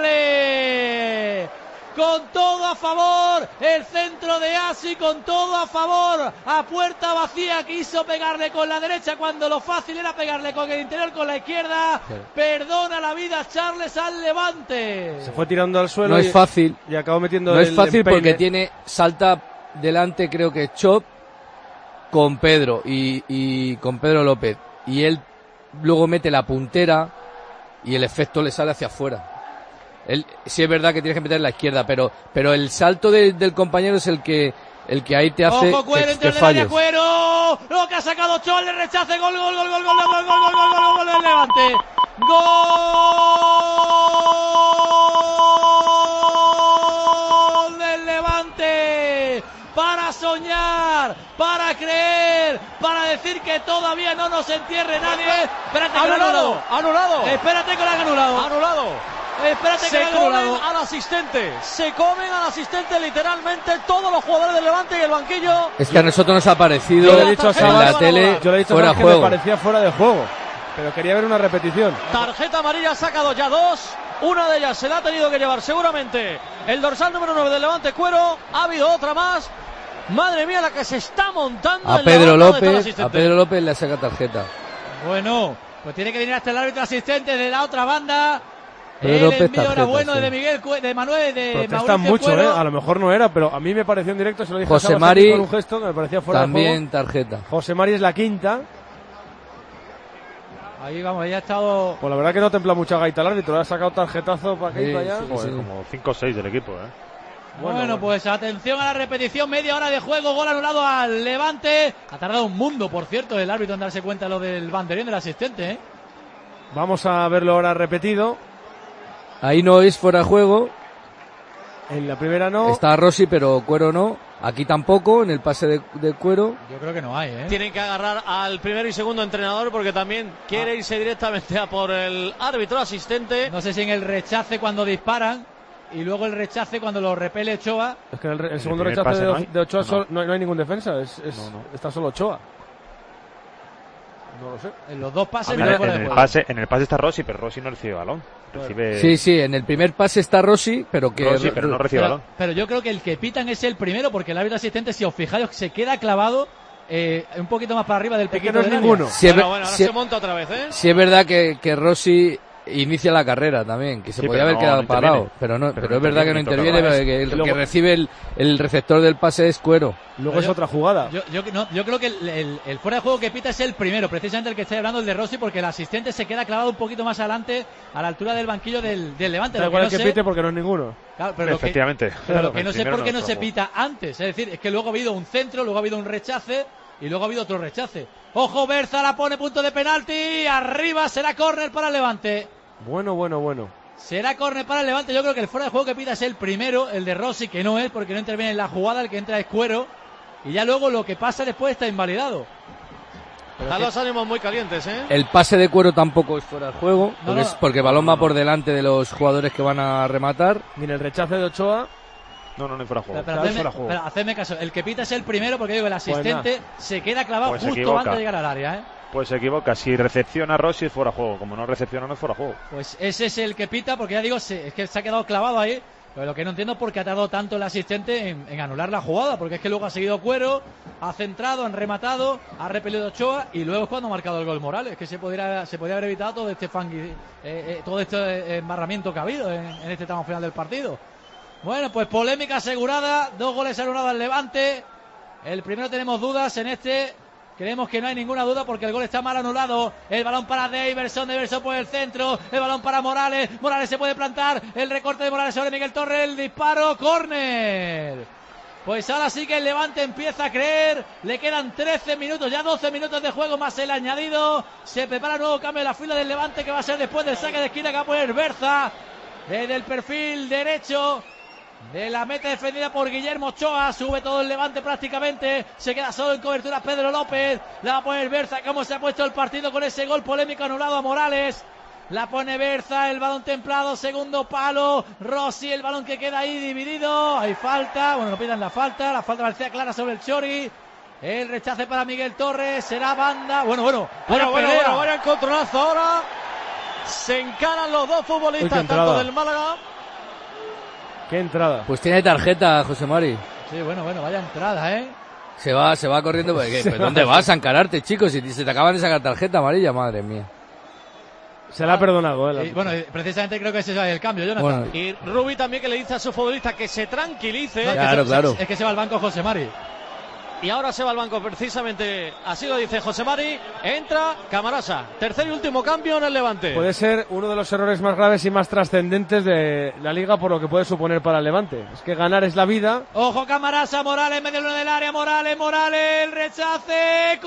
B: Charles. Con todo a favor, el centro de Asi, con todo a favor, a puerta vacía, quiso pegarle con la derecha cuando lo fácil era pegarle con el interior con la izquierda. Sí. Perdona la vida Charles al Levante.
A: Se fue tirando al suelo.
I: No
A: y,
I: es fácil.
A: Y acabó metiendo
I: No
A: el
I: es fácil
A: empeine.
I: Porque tiene, salta delante creo que Chop con Pedro y, y con Pedro López. Y él luego mete la puntera y el efecto le sale hacia afuera. Él, sí es verdad que tienes que meter en la izquierda, pero pero el salto de, del compañero es el que el que ahí te hace
B: Ojo, Cuero,
I: que, que
B: falles. Área, Cuero, lo que ha sacado Chol, le rechace, gol, gol, gol, gol, gol, gol, gol, gol, gol, gol, gol, gol del Levante. Gol del Levante. Para soñar, para creer, para decir que todavía no nos entierre nadie. Espérate,
H: anulado, anulado.
B: Espérate que lo han anulado.
H: Anulado.
B: Espérate
H: se
B: que
H: comen al asistente, se comen al asistente literalmente todos los jugadores del Levante y el banquillo.
I: Es que a nosotros nos ha parecido
A: yo le he dicho
I: en la tele
A: yo le he dicho
I: fuera de
A: que
I: juego.
A: Me parecía fuera de juego, pero quería ver una repetición.
H: Tarjeta amarilla, ha sacado ya dos, una de ellas se la ha tenido que llevar seguramente el dorsal número nueve del Levante, Cuero. Ha habido otra más. Madre mía la que se está montando
I: a
H: en
I: Pedro
H: la
I: López, a Pedro López le saca tarjeta.
B: Bueno, pues tiene que venir hasta el árbitro asistente de la otra banda.
I: Pedro
B: El
I: López
B: envío
I: tarjeta,
B: era bueno
I: sí.
B: de Miguel, de Manuel, de
A: Protestan
B: Mauricio
A: mucho,
B: Cuero.
A: ¿eh? A lo mejor no era, pero a mí me pareció en directo, se lo dije
I: José
A: a
I: Mari
A: con un gesto que me parecía fuera
I: también
A: de juego.
I: tarjeta.
A: José Mari es la quinta.
B: Ahí vamos, ya ha estado.
A: Pues la verdad que no templa mucha gaita el árbitro, le ha sacado tarjetazo para aquí y
I: Sí,
A: para allá.
I: sí,
G: Joder,
I: sí.
G: como cinco o seis del equipo, ¿eh?
B: Bueno,
A: Bueno,
B: pues atención a la repetición, media hora de juego, gol anulado al Levante. Ha tardado un mundo, por cierto, el árbitro en darse cuenta de lo del banderín del asistente, ¿eh?
A: Vamos a verlo ahora repetido.
I: Ahí no es fuera de juego.
A: En la primera no.
I: Está Rossi, pero Cuero no. Aquí tampoco, en el pase de, de Cuero.
B: Yo creo que no hay, ¿eh?
H: Tienen que agarrar al primero y segundo entrenador porque también quiere
B: Ah.
H: irse directamente a por el árbitro asistente.
B: No sé si en el rechace cuando disparan y luego el rechace cuando lo repele Ochoa.
A: Es que el, el segundo
G: primer
A: rechace
G: pase
A: de,
G: no hay.
A: de Ochoa
G: No.
A: sol- no, no hay ningún defensa, es, es-
G: No, no.
A: está solo Ochoa. No lo sé.
B: En los dos pases
G: A
B: no
G: ver,
B: hay fuera
G: en,
B: de
G: el
B: juego.
G: pase, en el pase está Rossi, pero Rossi no recibe balón. Recibe
I: Sí, sí, en el primer pase está Rossi, pero que...
G: Rossi, pero no recibe
B: Pero,
G: balón.
B: pero yo creo que el que pitan es el primero porque el árbitro asistente, si os fijáis, se queda clavado eh, un poquito más para arriba del pequeño.
A: no es ninguno.
I: Si es,
H: bueno, bueno, ahora
I: si,
H: se monta otra vez, ¿eh?
I: si es verdad que, que Rossi inicia la carrera también, que se
G: Sí,
I: podía
G: pero
I: haber
G: no,
I: quedado
G: no
I: parado,
G: interviene.
I: pero no,
G: Pero
I: pero,
G: no
I: es verdad que no
G: interviene,
I: interviene,
G: toca.
I: porque el, el
A: Luego-
I: que recibe el, el receptor del pase es Cuero.
A: Luego
B: Pero
A: es
B: yo-
A: otra jugada.
B: Yo, yo, no, yo creo que el, el- el fuera de juego que pita es el primero, precisamente el que estoy hablando, el de Rossi, porque el asistente se queda clavado un poquito más adelante, a la altura del banquillo del, del Levante.
A: Da
B: Lo que
A: igual
B: no
A: el que
B: sé-
A: pite porque no es ninguno.
B: claro, pero lo que-
G: Efectivamente.
B: Pero lo que no sé
G: Primero
B: por qué no
G: es
B: se
G: fuera de
B: pita antes. Es decir, es que luego ha habido un centro, luego ha habido un rechace y luego ha habido otro rechace. Ojo, Berza la pone punto de penalti. Arriba será córner para el Levante.
A: Bueno, bueno, bueno.
B: Será córner para el Levante. Yo creo que el fuera de juego que pita es el primero, el de Rossi, que no es porque no interviene en la jugada. El que entra es Cuero. Y ya luego lo que pasa después está invalidado. Pero
H: Están
B: es
H: los ánimos muy calientes, ¿eh?
I: El pase de Cuero tampoco es fuera de juego,
B: No,
I: porque,
B: no.
I: es porque el balón va por delante de los jugadores que van a rematar.
A: Ni en el rechace de Ochoa.
G: No, no, no hay fuera de juego.
B: Pero, pero
A: Claro,
B: hacedme,
A: fuera de juego.
B: pero hacedme caso, el que pita es el primero porque digo, el asistente se queda clavado
G: Pues se
B: justo
G: equivoca.
B: antes de llegar al área, ¿eh?
G: Pues se equivoca. Si recepciona Rossi es fuera de juego. Como no recepciona no es fuera de juego.
B: Pues ese es el que pita porque ya digo, se, es que se ha quedado clavado ahí. Pero lo que no entiendo es por qué ha tardado tanto el asistente en, en anular la jugada, porque es que luego ha seguido Cuero, ha centrado, han rematado, ha repelido Ochoa y luego es cuando ha marcado el gol Morales, que se podría, se podría haber evitado todo este fangui, eh, eh, todo este embarramiento que ha habido en, en este tramo final del partido. Bueno, pues polémica asegurada, dos goles anulados al Levante. El primero tenemos dudas, en este creemos que no hay ninguna duda porque el gol está mal anulado. El balón para Daverson, Daverson por el centro, el balón para Morales, Morales se puede plantar, el recorte de Morales sobre Miguel Torres, el disparo, córner. Pues ahora sí que el Levante empieza a creer, le quedan trece minutos, ya doce minutos de juego más el añadido. Se prepara un nuevo cambio en la fila del Levante que va a ser después del saque de esquina que va a poner Berza desde el perfil derecho de la meta defendida por Guillermo Ochoa. Sube todo el Levante prácticamente, se queda solo en cobertura Pedro López, la va a poner Berza. Cómo se ha puesto el partido con ese gol polémico anulado a Morales. La pone Berza, el balón templado, segundo palo, Rossi, el balón que queda ahí dividido, hay falta, bueno, no pidan la falta, la falta parecía clara sobre el Chori. El rechace para Miguel Torres, será banda, bueno, bueno,
H: Bueno, bueno,
B: pelea.
H: bueno, vaya encontronazo ahora. Se encaran los dos
A: Uy, qué
H: futbolistas, tanto
A: entrada.
H: del Málaga.
A: Qué entrada.
I: Pues tiene tarjeta, José Mari.
B: Sí, bueno, bueno, vaya entrada, ¿eh?
I: Se va, se va corriendo. Porque, ¿pero ¿Dónde vas a encararte, chicos? Si se te acaban de sacar tarjeta amarilla, madre mía.
A: Se la ha perdonado, ¿eh?
B: Y, bueno, precisamente creo que ese es el cambio, Jonathan.
I: Bueno,
H: Y Rubi también que le dice a su futbolista que se tranquilice.
B: No, es que
I: Claro,
B: se-
I: claro.
B: Es que se va al banco José Mari.
H: Y ahora se va al banco precisamente, así lo dice José Mari. Entra Camarasa. Tercer y último cambio en el Levante.
A: Puede ser uno de los errores más graves y más trascendentes de la Liga por lo que puede suponer para el Levante. Es que ganar es la vida.
B: Ojo Camarasa, Morales, medio uno del área, Morales, Morales, el rechace,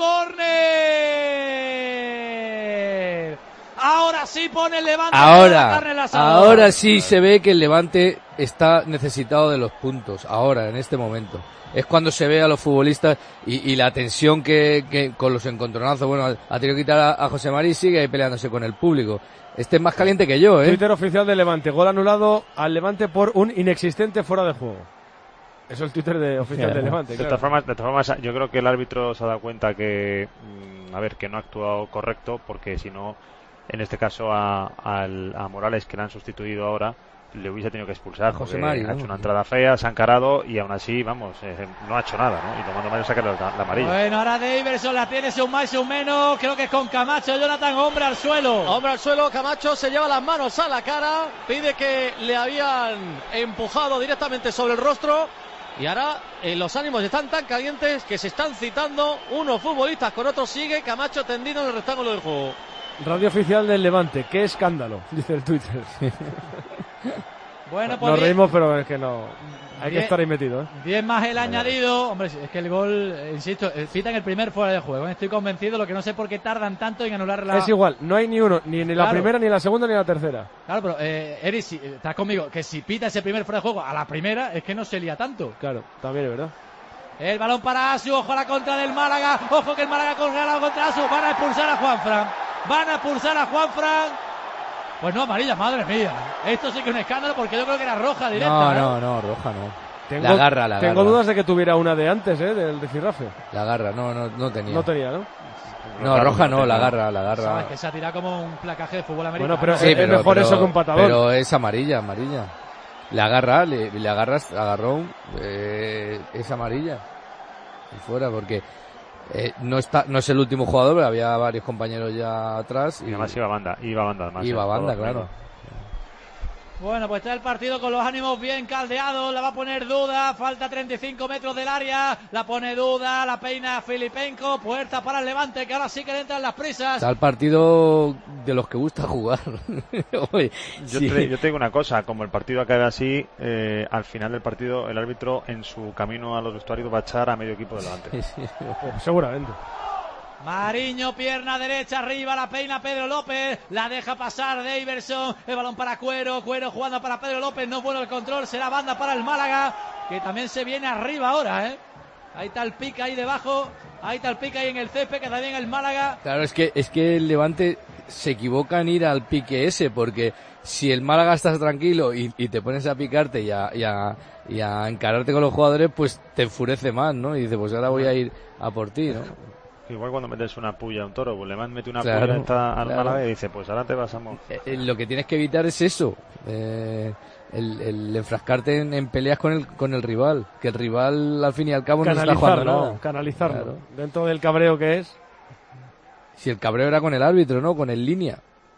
B: córner. Ahora sí pone el Levante. la
I: ahora,
B: carne en la salva.
I: ahora sí se ve que el Levante está necesitado de los puntos. Ahora, en este momento. Es cuando se ve a los futbolistas y, y la tensión que, que con los encontronazos. Bueno, ha tenido que quitar a, a José Mari y sigue ahí peleándose con el público. Este es más caliente que yo, ¿eh?
A: Twitter oficial del Levante. Gol anulado al Levante por un inexistente fuera de juego. Eso es el Twitter de, oficial del Levante.
G: De
A: Claro.
G: todas formas, de todas formas, yo creo que el árbitro se ha dado cuenta que, mm, a ver, que no ha actuado correcto, porque si no, en este caso a, al- a Morales, que le han sustituido ahora, le hubiese tenido que expulsar.
I: José
G: porque
I: Mari,
G: ha
I: ¿no?
G: hecho una entrada fea, se ha encarado y aún así, vamos, eh, no ha hecho nada, ¿no? Y tomando mal sacar la, la amarilla.
B: Bueno, ahora Daverson la tiene, un más y un menos. Creo que es con Camacho, Jonathan, hombre al suelo.
H: Hombre al suelo, Camacho se lleva las manos a la cara, pide que le habían empujado directamente sobre el rostro y ahora eh, los ánimos están tan calientes que se están citando unos futbolistas con otros. Sigue Camacho tendido en el rectángulo del juego.
A: Radio oficial del Levante. Qué escándalo, dice el Twitter.
B: Bueno, pues
A: Nos
B: bien,
A: reímos, pero es que no. Hay que
B: Bien.
A: estar ahí metido, ¿eh?
B: bien más el añadido. Hombre, es que el gol, eh, insisto, eh, pitan el primer fuera de juego. ¿eh? Estoy convencido, lo que no sé por qué tardan tanto en anular la...
A: Es igual, no hay ni uno, ni en la
B: Claro.
A: primera, ni en la segunda, ni en la tercera.
B: Claro, pero eh, Eri, si, eh, estás conmigo, que si pita ese primer fuera de juego a la primera, es que no se lía tanto.
A: Claro, también es verdad.
B: El balón para Asu, ojo a la contra del Málaga, ojo que el Málaga corre la contra Asu, van a expulsar a Juanfran, van a expulsar a Juanfran. Pues no, amarilla, madre mía. Esto sí que es un escándalo porque yo creo que era roja directa.
I: No,
B: ¿eh?
I: no, no, roja no.
A: Tengo,
I: La agarra, la
A: Tengo
I: agarra.
A: dudas de que tuviera una de antes, ¿eh? Del de Cirrafe.
I: La garra, no, no, no tenía.
A: No tenía, ¿no?
I: No,
G: Claro,
I: roja no,
G: no
I: la
G: tenía.
I: garra, la garra.
B: Sabes que se ha tirado como un placaje de fútbol americano.
A: Bueno, pero
I: Sí,
A: es
I: pero,
A: mejor
I: pero-
A: eso que un patadón.
I: Pero es amarilla, amarilla. Le agarra, le, le agarras, agarrón, eh, es amarilla. Y fuera, porque Eh, no está, no es el último jugador, pero había varios compañeros ya atrás.
G: Y, y además iba banda, iba banda además.
I: Iba banda,
G: todo,
I: claro.
B: Bueno, pues está el partido con los ánimos bien caldeados, la va a poner Duda, falta treinta y cinco metros del área, la pone Duda, la peina Filipenko, puerta para el Levante, que ahora sí que le entran las prisas.
I: Está el partido de los que gusta jugar. Oye,
G: yo,
I: sí.
G: te, yo te digo una cosa, como el partido acabe así, eh, al final del partido el árbitro en su camino a los vestuarios va a echar a medio equipo de Levante.
I: Sí, sí.
A: Oh, seguramente.
B: Mariño, pierna derecha, arriba, la peina Pedro López, la deja pasar Daverson, el balón para Cuero, Cuero jugando para Pedro López, no es bueno el control, será banda para el Málaga, que también se viene arriba ahora, ¿eh? Ahí está el pique ahí debajo, ahí está el pique ahí en el césped, que también el Málaga.
I: Claro, es que, es que el Levante se equivoca en ir al pique ese, porque si el Málaga estás tranquilo y, y te pones a picarte y a, y, a, y a encararte con los jugadores, pues te enfurece más, ¿no? Y dices, pues ahora voy a ir a por ti, ¿no?
G: Igual cuando metes una puya a un toro, pues le mete una
I: claro,
G: puya esta al
I: claro.
G: Málaga y dice, pues ahora te vas a morir.
I: Eh, eh, lo que tienes que evitar es eso, eh, el, el enfrascarte en, en peleas con el con el rival, que el rival al fin y al cabo no está jugando nada.
A: Canalizarlo,
I: Claro.
A: dentro del cabreo que es.
I: Si el cabreo era con el árbitro, ¿no? Con el línea.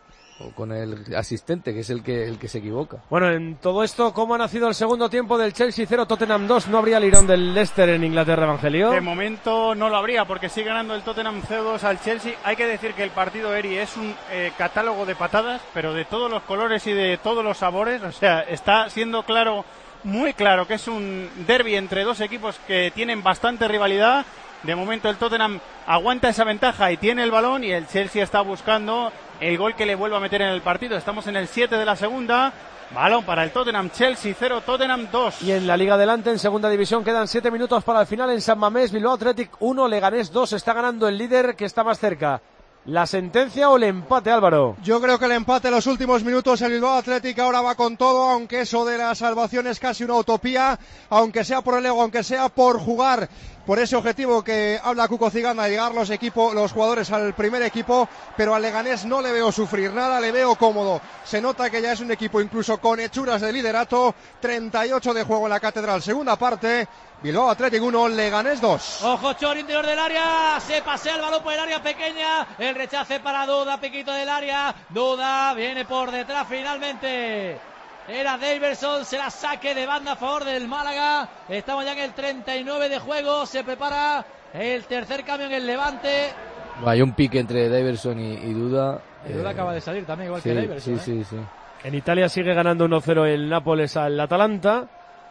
I: O con el asistente, que es el que el que se equivoca.
A: Bueno, en todo esto, ¿cómo ha nacido el segundo tiempo del Chelsea cero, Tottenham dos? ¿No habría lirón del Leicester en Inglaterra, Evangelio?
D: De momento no lo habría, porque sigue ganando el Tottenham cero dos al Chelsea. Hay que decir que el partido, Eri, es un eh, catálogo de patadas, pero de todos los colores y de todos los sabores. O sea, está siendo claro, muy claro, que es un derbi entre dos equipos que tienen bastante rivalidad. De momento el Tottenham aguanta esa ventaja y tiene el balón, y el Chelsea está buscando el gol que le vuelva a meter en el partido. Estamos en el siete de la segunda. Balón para el Tottenham, Chelsea cero, Tottenham dos.
A: Y en la Liga Adelante, en segunda división, quedan siete minutos para el final en San Mamés. Bilbao Athletic uno, Leganés dos. Está ganando el líder, que está más cerca. ¿La sentencia o el empate, Álvaro?
C: Yo creo que el empate en los últimos minutos. El Bilbao Athletic ahora va con todo, aunque eso de la salvación es casi una utopía, aunque sea por el ego, aunque sea por jugar por ese objetivo que habla Cuco Ciganda, de llegar los equipos, los jugadores al primer equipo, pero al Leganés no le veo sufrir nada, le veo cómodo. Se nota que ya es un equipo incluso con hechuras de liderato. Treinta y ocho de juego en la Catedral, segunda parte. Bilbao Athletic uno, Leganés dos.
B: Ojo, Chor, interior del área, se pasea el balón por el área pequeña, el rechace para Duda, piquito del área, Duda viene por detrás finalmente. Era Daverson, será saque de banda a favor del Málaga. Estamos ya en el treinta y nueve de juego, se prepara el tercer cambio en el Levante.
I: Hay un pique entre Daverson y, y Duda.
B: Y Duda
I: eh,
B: acaba de salir también, igual
I: sí,
B: que Daverson.
I: Sí,
B: ¿eh?
I: sí, sí.
A: En Italia sigue ganando uno cero el Nápoles al Atalanta.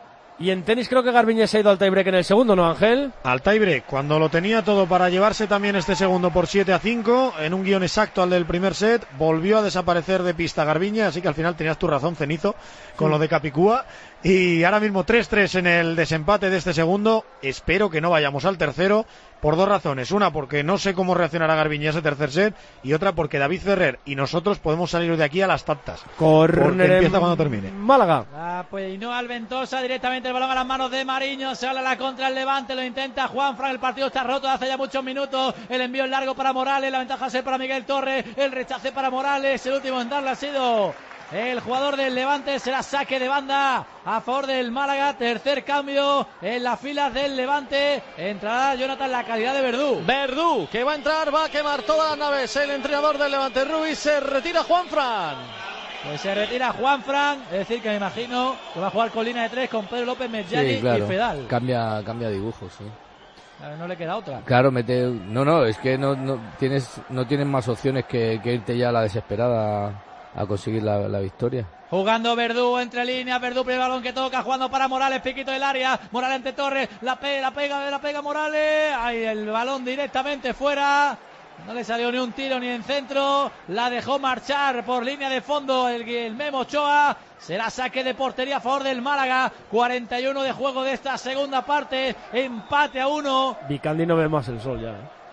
A: Y en tenis creo que Garbiñe se ha ido al tiebreak en el segundo, ¿no, Ángel?
E: Al tiebreak, cuando lo tenía todo para llevarse también este segundo por siete a cinco, en un guión exacto al del primer set, volvió a desaparecer de pista Garbiñe, así que al final tenías tu razón, Cenizo, con sí. Lo de Capicúa. Y ahora mismo tres tres en el desempate de este segundo. Espero que no vayamos al tercero, por dos razones. Una, porque no sé cómo reaccionará Garbiñe a ese tercer set, y otra, porque David Ferrer y nosotros podemos salir de aquí a las tantas.
A: Corner
E: empieza cuando termine.
A: Málaga.
B: Ah, pues no Alventosa, directamente el balón a las manos de Mariño, se habla la contra el Levante, lo intenta Juanfran, el partido está roto hace ya muchos minutos, el envío es largo para Morales, la ventaja es para Miguel Torres, el rechace para Morales, el último en darle ha sido el jugador del Levante, será saque de banda a favor del Málaga, tercer cambio en las filas del Levante, entrará Jonathan la calidad de Verdú.
H: Verdú, que va a entrar, va a quemar todas las naves, el entrenador del Levante Rubí, se retira Juanfran.
B: Pues se retira Juanfran, es decir que me imagino que va a jugar con línea de tres con Pedro López, Medjani
I: sí, claro.
B: y Fedal.
I: Cambia, cambia dibujos, sí.
B: No le queda otra.
I: Claro, mete, no, no, es que no, no tienes, no tienes más opciones que, que irte ya a la desesperada a conseguir la, la victoria.
B: Jugando Verdú entre líneas, Verdú primer balón que toca, jugando para Morales, piquito del área, Morales ante Torres, la pega, la pega, la pega Morales, ahí el balón directamente fuera, no le salió ni un tiro ni en centro, la dejó marchar por línea de fondo el, el Memo Ochoa, será saque de portería a favor del Málaga, cuarenta y uno de juego de esta segunda parte, empate a uno.
A: Vicandi no ve más el sol ya, ¿eh?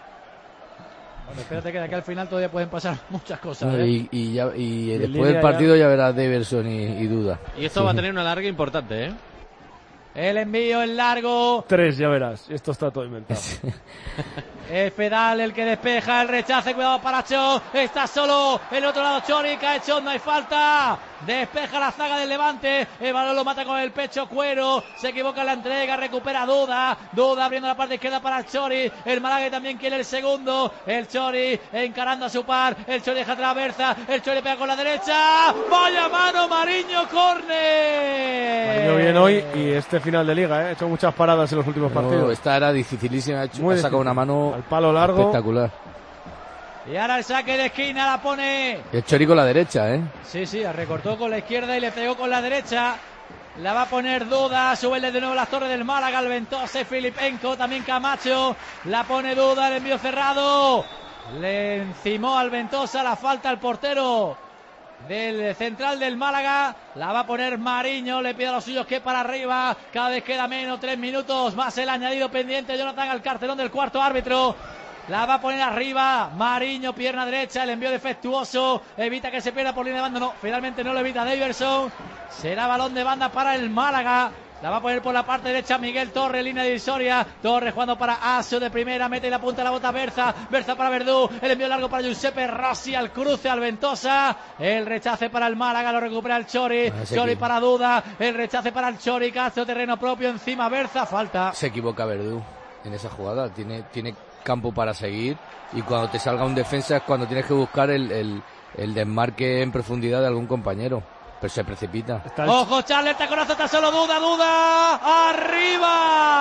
B: Bueno, espérate que de aquí al final todavía pueden pasar muchas cosas.
I: No,
B: ¿eh?
I: Y, y, ya, y después del partido ya, ya verás Daverson y, y Duda.
H: Y esto sí. Va a tener una larga importante, ¿eh?
B: El envío en largo.
A: Tres, ya verás. Esto está todo inventado.
B: Es Fedal el que despeja, el rechace, cuidado para Cho, está solo, el otro lado Chori, cae Cho, no hay falta, despeja la zaga del Levante, el balón lo mata con el pecho Cuero, se equivoca en la entrega, recupera Duda, Duda abriendo la parte izquierda para Chori, el Málaga también quiere el segundo, el Chori encarando a su par, el Chori deja atrás a Berza, el Chori pega con la derecha, vaya mano Mariño, córner.
A: Mariño bien hoy y este final de liga, ¿eh? Ha hecho muchas paradas en los últimos
I: no,
A: partidos.
I: Esta era dificilísima, ha, hecho,
A: Muy
I: ha sacado
A: difícil.
I: una mano
A: al palo largo.
I: Espectacular.
B: Y ahora el saque de esquina la pone.
I: El Chori con la derecha, ¿eh?
B: Sí, sí, recortó con la izquierda y le pegó con la derecha. La va a poner Duda, sube de nuevo las torres del Málaga, el Ventosa, Filipenko, también Camacho. La pone Duda, el envío cerrado. Le encimó al Ventosa, la falta al portero del central del Málaga, la va a poner Mariño, le pide a los suyos que para arriba, cada vez queda menos, tres minutos, más el añadido pendiente, Jonathan al cartelón del cuarto árbitro, la va a poner arriba, Mariño, pierna derecha, el envío defectuoso, evita que se pierda por línea de banda, no, finalmente no lo evita Daverson, será balón de banda para el Málaga. La va a poner por la parte derecha Miguel Torres, línea divisoria. Torres jugando para Asio de primera, mete la punta de la bota Berza. Berza para Verdú, el envío largo para Giuseppe Rossi al cruce al Ventosa. El rechace para el Málaga, lo recupera el Chori.
I: Ah,
B: Chori
I: equivo-
B: para Duda, el rechace para el Chori. Castro, terreno propio encima Berza, falta.
I: Se equivoca Verdú en esa jugada. Tiene, tiene campo para seguir. Y cuando te salga un defensa es cuando tienes que buscar el, el, el desmarque en profundidad de algún compañero. Pero se precipita.
B: Ojo, Charles, el taconazo, está solo Duda, Duda, arriba.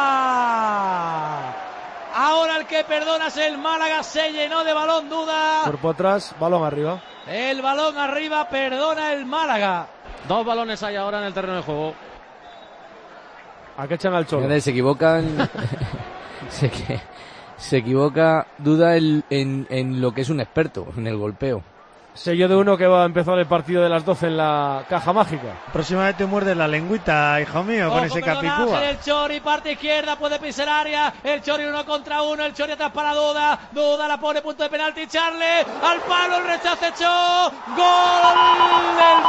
B: Ahora el que perdona es el Málaga, se llenó de balón Duda.
A: Cuerpo atrás, balón arriba.
B: El balón arriba, perdona el Málaga.
H: Dos balones hay ahora en el terreno de juego.
A: ¿A qué echan al Cholo?
I: Fíjate, se equivocan. se, que- se equivoca Duda en, en, en lo que es un experto, en el golpeo.
A: Sello de uno que va a empezar el partido de las doce en la caja mágica.
E: Próximamente muerde la lengüita, hijo mío, con
B: Ojo,
E: ese
B: perdona,
E: capicúa.
B: Ángel, el Chori, parte izquierda, puede pisar área. El Chori uno contra uno, el Chori atrás para Duda. Duda la pone, punto de penalti, Charles. Al palo, el rechace, Cho. ¡Gol del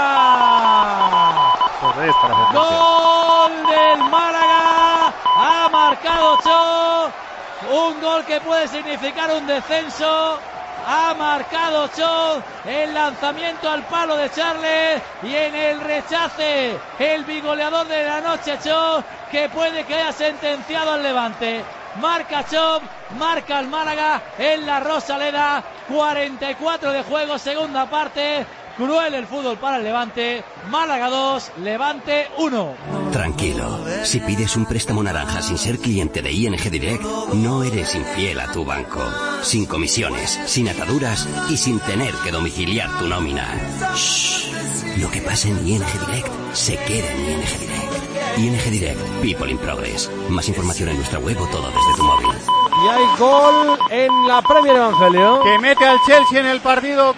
B: Málaga!
G: Pues es para hacer
B: ¡Gol del Málaga! Ha marcado Cho. Un gol que puede significar un descenso. Ha marcado Cho, el lanzamiento al palo de Charles y en el rechace el bigoleador de la noche Cho, que puede que haya sentenciado al Levante. Marca Cho, marca el Málaga en la Rosaleda, cuarenta y cuatro de juego, segunda parte. Cruel el fútbol para el Levante. Málaga dos, Levante uno.
K: Tranquilo, si pides un préstamo naranja sin ser cliente de I N G Direct, no eres infiel a tu banco. Sin comisiones, sin ataduras y sin tener que domiciliar tu nómina. Shh. Lo que pasa en I N G Direct se queda en I N G Direct. I N G Direct, People in Progress. Más información en nuestra web o todo desde tu móvil.
A: Y hay gol en la Premier, Evangelio.
D: Que mete al Chelsea en el partido.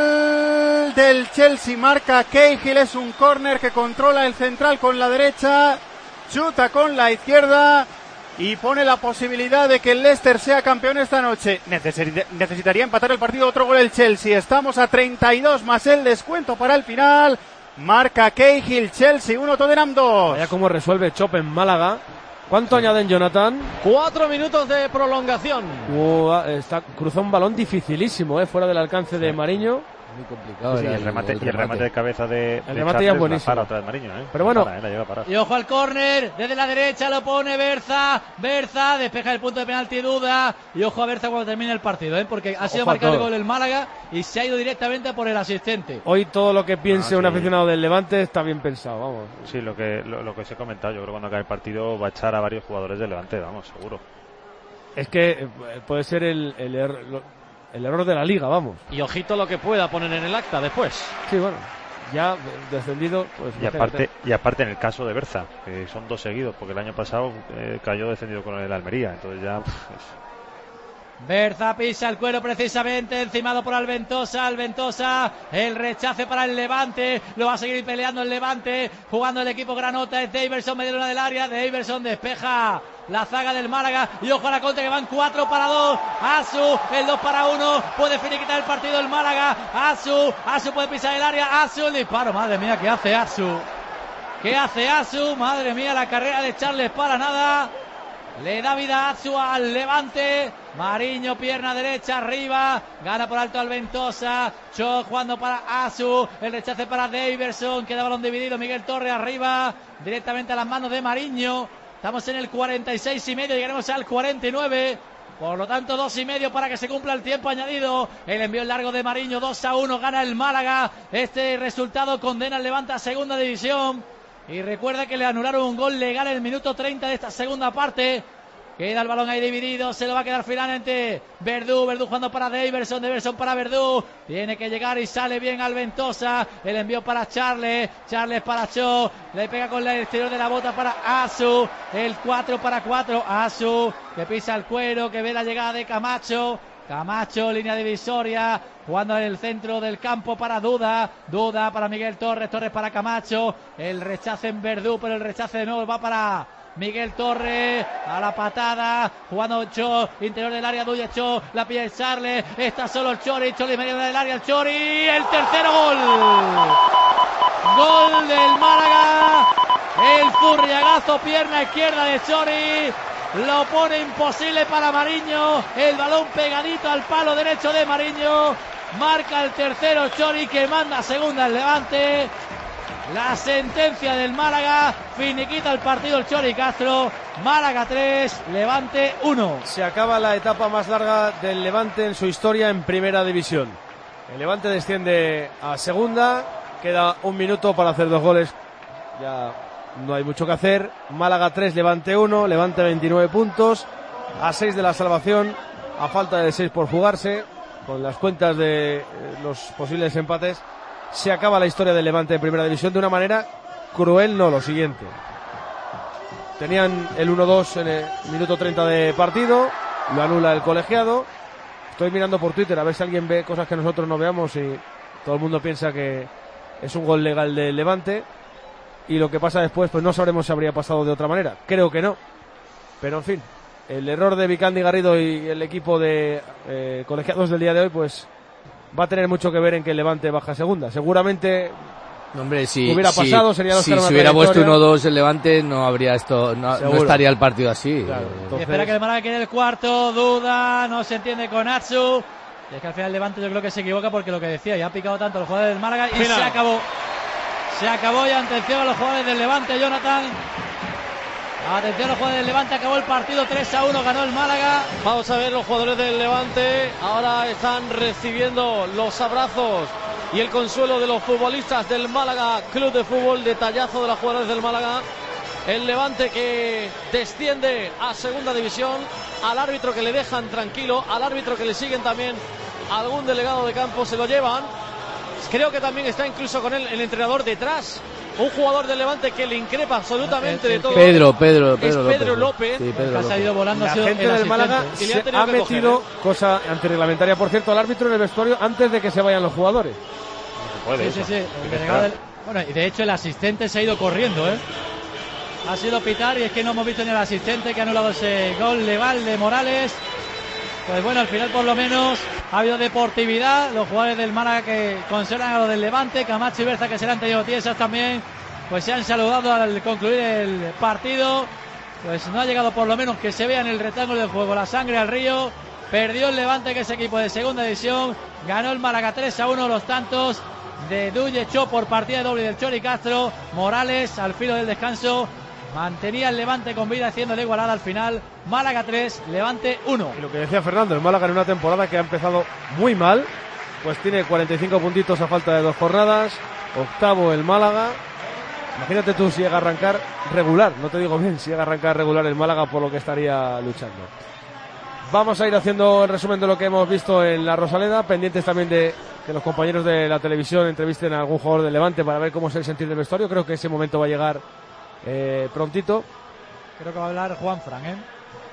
D: Gol del Chelsea. Marca Cahill. Es un córner que controla el central con la derecha. Chuta con la izquierda. Y pone la posibilidad de que el Leicester sea campeón esta noche. Necesita- necesitaría empatar el partido. Otro gol el Chelsea. Estamos a treinta y dos más el descuento para el final. Marca Cahill. Chelsea uno, Tottenham dos.
A: Vaya cómo resuelve Chop en Málaga. ¿Cuánto añaden, Jonathan?
H: Cuatro minutos de prolongación.
A: Uh, está, cruzó un balón dificilísimo, ¿eh? Fuera del alcance de Mariño.
I: Muy complicado.
G: Sí,
I: era
G: el remate, y el remate de cabeza de,
A: El
G: de
A: remate
G: Charles
A: ya
G: la
A: buenísimo.
G: para otra vez Mariño, ¿eh?
A: Pero bueno.
G: La para, ¿eh? La llega a parar.
B: Y ojo al córner, desde la derecha lo pone Berza, Berza despeja el punto de penalti Duda, y ojo a Berza cuando termine el partido, ¿eh? Porque ha sido
A: Ojo a
B: marcado el
A: todo.
B: gol el Málaga y se ha ido directamente por el asistente.
A: Hoy todo lo que piense
G: Ah,
A: un
G: sí.
A: aficionado del Levante está bien pensado, vamos.
G: Sí, lo que, lo, lo que os he comentado, yo creo que cuando acabe el partido va a echar a varios jugadores del Levante, vamos, seguro.
A: Es que eh, puede ser el, el, er- lo- el error de la liga, vamos.
H: Y ojito lo que pueda poner en el acta después.
A: Sí, bueno, ya eh, descendido, pues
G: Y
A: imagínate.
G: aparte, y aparte en el caso de Berza, que son dos seguidos, porque el año pasado eh, cayó descendido con el Almería, entonces ya... pff, es-
B: Berza pisa el cuero precisamente, encimado por Alventosa, Alventosa, el rechace para el Levante, lo va a seguir peleando el Levante, jugando el equipo Granota, es Daverson, medio luna del área, Daverson despeja la zaga del Málaga, y ojo a la contra que van cuatro para dos, Asu, el dos para uno, puede finiquitar el partido el Málaga, Asu, Asu puede pisar el área, Asu, el disparo, madre mía, ¿qué hace Asu? ¿Qué hace Atsu? Madre mía, la carrera de Charles para nada. Le da vida a Atsu al Levante. Mariño, pierna derecha, arriba. Gana por alto al Ventosa. Cho jugando para Atsu. El rechace para Daverson. Queda balón dividido. Miguel Torre arriba. Directamente a las manos de Mariño. Estamos en el cuarenta y seis y medio. Llegaremos al cuarenta y nueve. Por lo tanto, dos y medio para que se cumpla el tiempo añadido. El envío largo de Mariño. dos a uno. Gana el Málaga. Este resultado condena al Levante a segunda división. Y recuerda que le anularon un gol legal en el minuto treinta de esta segunda parte. Queda el balón ahí dividido, se lo va a quedar finalmente Verdú, Verdú jugando para Daverson, Daverson para Verdú, tiene que llegar y sale bien al Ventosa, el envío para Charles, Charles para Cho, le pega con el exterior de la bota para Atsu, el cuatro para cuatro, Atsu, que pisa el cuero, que ve la llegada de Camacho, Camacho, línea divisoria, jugando en el centro del campo para Duda, Duda para Miguel Torres, Torres para Camacho, el rechace en Verdú, pero el rechace de nuevo va para Miguel Torres, a la patada, jugando Cho, interior del área, Duya Cho, la pilla el Charles, está solo el Chori, Chori medio del área, el Chori, el tercero gol, gol del Málaga, el furriagazo, pierna izquierda de Chori, lo pone imposible para Mariño, el balón pegadito al palo derecho de Mariño, marca el tercero Chori que manda segunda al Levante. La sentencia del Málaga, finiquita el partido el Chori Castro, Málaga tres, Levante uno.
A: Se acaba la etapa más larga del Levante en su historia en primera división. El Levante desciende a segunda, queda un minuto para hacer dos goles, ya no hay mucho que hacer. Málaga tres, Levante uno, Levante veintinueve puntos, a seis de la salvación, a falta de seis por jugarse, con las cuentas de los posibles empates. Se acaba la historia del Levante en primera división de una manera cruel, no, lo siguiente. Tenían el uno dos en el minuto treinta de partido, lo anula el colegiado. Estoy mirando por Twitter a ver si alguien ve cosas que nosotros no veamos y todo el mundo piensa que es un gol legal del Levante. Y lo que pasa después, pues no sabremos si habría pasado de otra manera. Creo que no. Pero en fin, el error de Vicandi Garrido y el equipo de eh, colegiados del día de hoy, pues va a tener mucho que ver en que el Levante baja segunda. Seguramente
I: no, hombre, si
A: hubiera
I: si,
A: pasado, sería
I: si, si hubiera puesto uno dos el Levante, no habría esto, no, no estaría el partido así.
B: Claro, entonces... Espera que el Málaga quede el cuarto, Duda, no se entiende con Atsu. Y es que al final el Levante yo creo que se equivoca porque lo que decía, ya ha picado tanto los jugadores del Málaga y Final. se acabó. Se acabó y atención a los jugadores del Levante, Jonathan. Atención a los jugadores del Levante, acabó el partido tres a uno, ganó el Málaga.
H: Vamos a ver los jugadores del Levante, ahora están recibiendo los abrazos y el consuelo de los futbolistas del Málaga Club de Fútbol, detallazo de los jugadores del Málaga. El Levante que desciende a segunda división, al árbitro que le dejan tranquilo, al árbitro que le siguen también algún delegado de campo, se lo llevan. Creo que también está incluso con él el entrenador detrás. Un jugador del Levante que le increpa absolutamente de todo.
I: Pedro, Pedro,
H: Pedro
I: es
H: Pedro López.
I: Sí, Pedro
B: ha salido volando.
A: La
B: ha sido
A: gente
B: el
A: del
B: asistente.
A: Málaga
H: Y le
A: se
H: ha tenido
A: ha
H: que
A: metido,
H: coger, ¿eh?
A: cosa antirreglamentaria, por cierto, al árbitro en el vestuario antes de que se vayan los jugadores.
G: Puede
B: Sí,
G: eso.
B: sí, sí. El delegado del... Bueno, y de hecho el asistente se ha ido corriendo, ¿eh? Ha sido pitar y es que no hemos visto ni al asistente que ha anulado ese gol legal de Morales. Pues bueno, al final por lo menos ha habido deportividad. Los jugadores del Málaga que conservan a lo del Levante, Camacho y Berza que se le han tenido tiesas también, pues se han saludado al concluir el partido. Pues no ha llegado por lo menos que se vea en el rectángulo del juego la sangre al río. Perdió el Levante, que es equipo de segunda división. Ganó el Málaga tres a uno, los tantos de Duye Cho por partida doble del Chori Castro. Morales al filo del descanso mantenía el Levante con vida haciendo la igualada al final. Málaga tres, Levante uno.
A: Y lo que decía Fernando, el Málaga en una temporada que ha empezado muy mal, pues tiene cuarenta y cinco puntitos a falta de dos jornadas, octavo el Málaga. Imagínate tú si llega a arrancar regular, no te digo bien, si llega a arrancar regular el Málaga, por lo que estaría luchando. Vamos a ir haciendo el resumen de lo que hemos visto en la Rosaleda, pendientes también de que los compañeros de la televisión entrevisten a algún jugador del Levante para ver cómo es el sentir del vestuario. Creo que ese momento va a llegar eh, prontito.
B: Creo que va a hablar Juan Fran, ¿eh?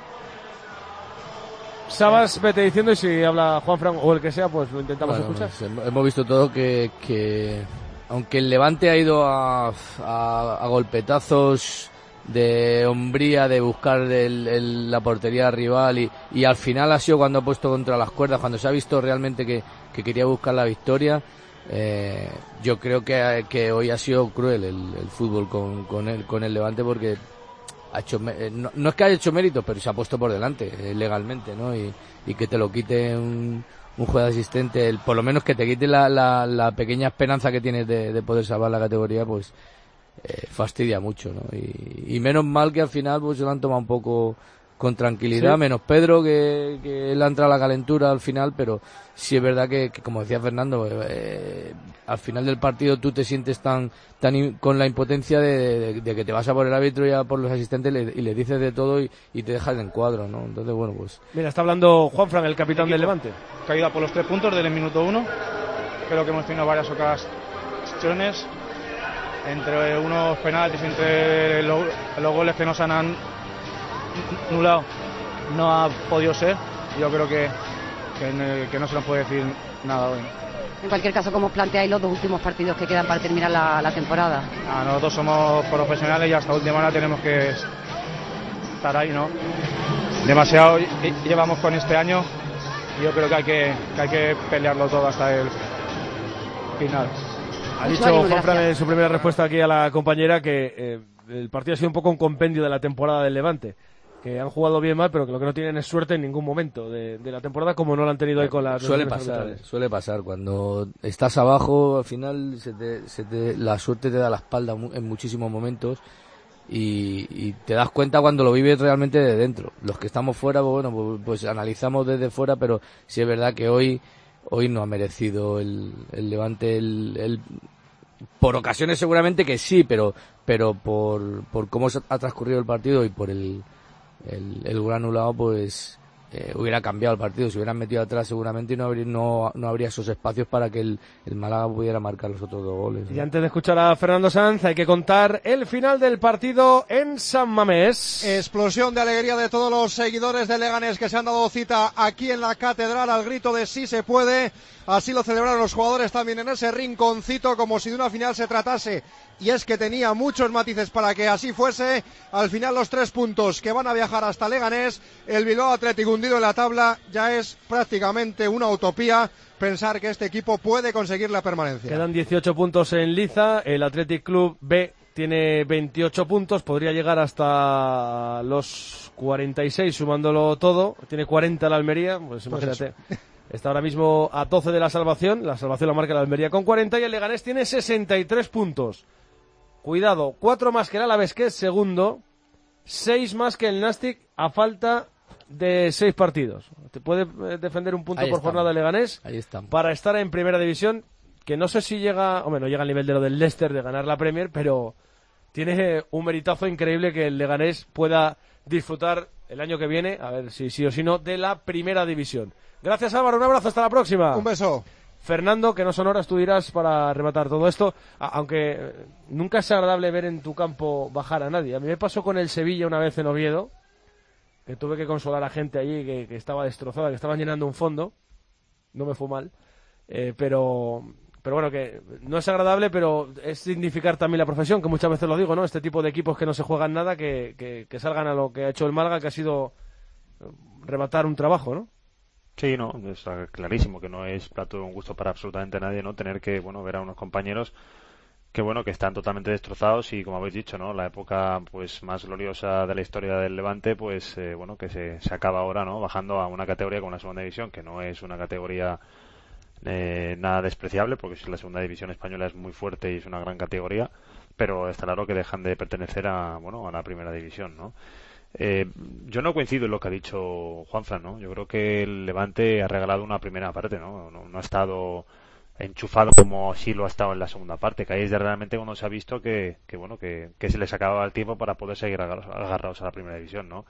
A: Sabas, vete diciendo, y si habla Juan Fran o el que sea, pues lo intentamos
I: Bueno,
A: escuchar.
I: pues, hemos visto todo que, que aunque el Levante ha ido a, a, a golpetazos de hombría, de buscar el, el, la portería rival y, y al final ha sido cuando ha puesto contra las cuerdas, cuando se ha visto realmente que, que quería buscar la victoria. Eh, yo creo que, que hoy ha sido cruel el, el fútbol con, con, el, con el Levante, porque ha hecho, no, no es que haya hecho méritos, pero se ha puesto por delante eh, legalmente, ¿no? Y, y que te lo quite un, un juez asistente, el, por lo menos que te quite la, la, la pequeña esperanza que tienes de, de poder salvar la categoría, pues eh, fastidia mucho, ¿no? Y, y menos mal que al final pues se lo han tomado un poco con tranquilidad, sí. Menos Pedro, que, que él ha entrado a la calentura al final, pero sí es verdad que, que como decía Fernando, eh, al final del partido tú te sientes tan tan in, con la impotencia de, de, de que te vas a por el árbitro y a por los asistentes le, y le dices de todo y, y te dejas en cuadro, ¿no? Entonces, bueno, pues...
A: Mira, está hablando Juanfran, el capitán del Levante.
L: Caída por los tres puntos desde el minuto uno. Creo que hemos tenido varias ocasiones, entre unos penaltis, entre los, los goles que nos han anulado, no ha podido ser. Yo creo que, que, que no se nos puede decir nada hoy.
M: En cualquier caso, ¿cómo os planteáis los dos últimos partidos que quedan para terminar la, la temporada?
L: Ah, nosotros somos profesionales y hasta última hora tenemos que estar ahí, ¿no? Demasiado llevamos con este año y yo creo que hay que, que, hay que pelearlo todo hasta el final.
A: Ha dicho Juanfran en su primera respuesta aquí a la compañera que eh, el partido ha sido un poco un compendio de la temporada del Levante, que han jugado bien mal, pero que lo que no tienen es suerte en ningún momento de, de la temporada, como no lo han tenido hoy con las...
I: Suele pasar, suele pasar. Cuando estás abajo, al final se te, se te, la suerte te da la espalda en muchísimos momentos y, y te das cuenta cuando lo vives realmente de dentro. Los que estamos fuera, pues, bueno, pues, pues analizamos desde fuera, pero sí es verdad que hoy hoy no ha merecido el, el Levante el, el por ocasiones seguramente que sí, pero pero por, por cómo ha transcurrido el partido y por el El, el gol anulado, pues eh, hubiera cambiado el partido, se hubieran metido atrás seguramente y no habría, no, no habría esos espacios para que el, el Málaga pudiera marcar los otros dos goles, ¿no?
A: Y antes de escuchar a Fernando Sanz hay que contar el final del partido en San Mamés.
C: Explosión de alegría de todos los seguidores de Leganés que se han dado cita aquí en la Catedral al grito de sí se puede. Así lo celebraron los jugadores también en ese rinconcito, como si de una final se tratase. Y es que tenía muchos matices para que así fuese. Al final los tres puntos que van a viajar hasta Leganés, el Bilbao Athletic hundido en la tabla, ya es prácticamente una utopía pensar que este equipo puede conseguir la permanencia.
A: Quedan dieciocho puntos en liza, el Athletic Club B tiene veintiocho puntos, podría llegar hasta los cuarenta y seis sumándolo todo, tiene cuarenta la Almería, pues imagínate. Pues está ahora mismo a doce de la salvación, la salvación la marca la Almería con cuarenta y el Leganés tiene sesenta y tres puntos. Cuidado, cuatro más que el Alavés, que es segundo, seis más que el Nastic a falta de seis partidos. Te puede defender un punto
I: Ahí
A: por
I: estamos.
A: jornada de Leganés
I: Ahí estamos.
A: para estar en primera división, que no sé si llega, hombre, no llega al nivel de lo del Leicester de ganar la Premier, pero tiene un meritazo increíble que el Leganés pueda disfrutar el año que viene, a ver si sí o si no, de la primera división. Gracias, Álvaro, un abrazo, hasta la próxima.
C: Un beso.
A: Fernando, que no son horas, tú dirás para rematar todo esto, aunque nunca es agradable ver en tu campo bajar a nadie. A mí me pasó con el Sevilla una vez en Oviedo, que tuve que consolar a gente allí que, que estaba destrozada, que estaban llenando un fondo, no me fue mal, eh, pero pero bueno, que no es agradable, pero es significar también la profesión, que muchas veces lo digo, ¿no? Este tipo de equipos que no se juegan nada, que, que, que salgan a lo que ha hecho el Málaga, que ha sido rematar un trabajo, ¿no?
G: Sí, no, está clarísimo que no es plato de un gusto para absolutamente nadie, ¿no? Tener que, bueno, ver a unos compañeros que, bueno, que están totalmente destrozados y, como habéis dicho, ¿no? La época, pues, más gloriosa de la historia del Levante, pues, eh, bueno, que se, se acaba ahora, ¿no? Bajando a una categoría como la segunda división, que no es una categoría eh, nada despreciable, porque si la segunda división española es muy fuerte y es una gran categoría, pero está claro que dejan de pertenecer a, bueno, a la primera división, ¿no? Eh, yo no coincido en lo que ha dicho Juanfran, ¿no? Yo creo que el Levante ha regalado una primera parte, ¿no? No, no ha estado enchufado como sí lo ha estado en la segunda parte, que ahí es de realmente cuando se ha visto que, que bueno, que, que se les acababa el tiempo para poder seguir agarrados, agarrados a la primera división, ¿no?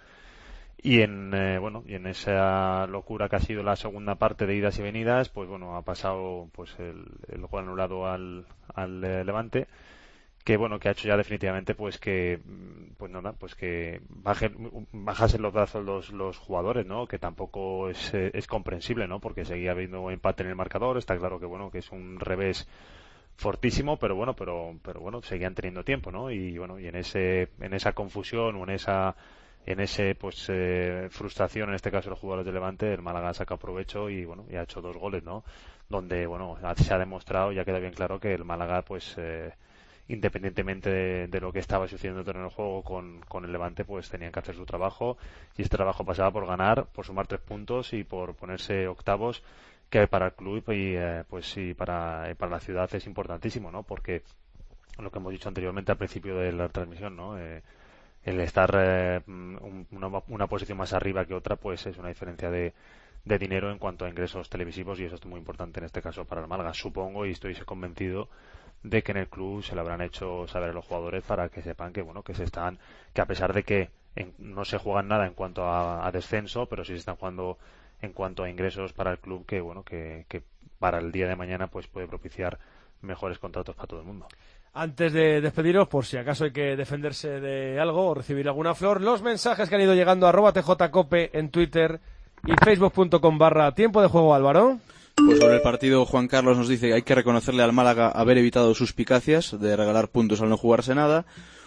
G: Y en, eh, bueno, y en esa locura que ha sido la segunda parte de idas y venidas, pues bueno, ha pasado pues el, el gol anulado al, al eh, Levante, que bueno, que ha hecho ya definitivamente pues que pues nada, pues que bajen, bajasen los brazos los, los jugadores, ¿no? Que tampoco es, es comprensible, ¿no? Porque seguía habiendo empate en el marcador, está claro que bueno, que es un revés fortísimo, pero bueno, pero pero bueno, seguían teniendo tiempo, ¿no? Y bueno, y en ese en esa confusión o en esa en ese pues eh, frustración, en este caso los jugadores de Levante, el Málaga saca provecho y bueno, y ha hecho dos goles, ¿no? donde, bueno, se ha demostrado, ya queda bien claro que el Málaga, pues, eh, independientemente de, de lo que estaba sucediendo en el juego con, con el Levante, pues tenían que hacer su trabajo, y este trabajo pasaba por ganar, por sumar tres puntos y por ponerse octavos, que para el club y eh, pues sí, para, para la ciudad es importantísimo, ¿no? Porque lo que hemos dicho anteriormente al principio de la transmisión, ¿no? Eh, el estar eh, un, una, una posición más arriba que otra, pues es una diferencia de, de dinero en cuanto a ingresos televisivos, y eso es muy importante en este caso para el Málaga, supongo, y estoy convencido de que en el club se lo habrán hecho saber a los jugadores para que sepan que, bueno, que se están, que a pesar de que en, no se juegan nada en cuanto a, a descenso, pero sí se están jugando en cuanto a ingresos para el club, que, bueno, que, que para el día de mañana pues puede propiciar mejores contratos para todo el mundo.
A: Antes de despediros, por si acaso hay que defenderse de algo o recibir alguna flor, los mensajes que han ido llegando a arroba tjcope en Twitter y facebook.com barra tiempo de juego. Álvaro.
N: Pues sobre el partido, Juan Carlos nos dice que hay que reconocerle al Málaga haber evitado suspicacias de regalar puntos al no jugarse nada.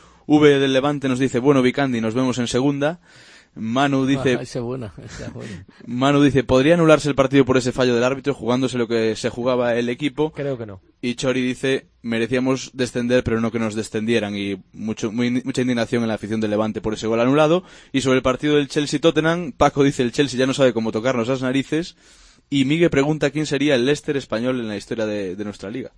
N: V del Levante nos dice, bueno, Vicandi, nos vemos en segunda. Manu dice,
I: ah, esa buena, esa buena.
N: Manu dice, ¿podría anularse el partido por ese fallo del árbitro jugándose lo que se jugaba el equipo?
A: Creo que no.
N: Y Chori dice, merecíamos descender pero no que nos descendieran, y mucho, muy, mucha indignación en la afición del Levante por ese gol anulado. Y sobre el partido del Chelsea-Tottenham, Paco dice, el Chelsea ya no sabe cómo tocarnos las narices. Y Miguel pregunta quién sería el Leicester español en la historia de, de nuestra liga.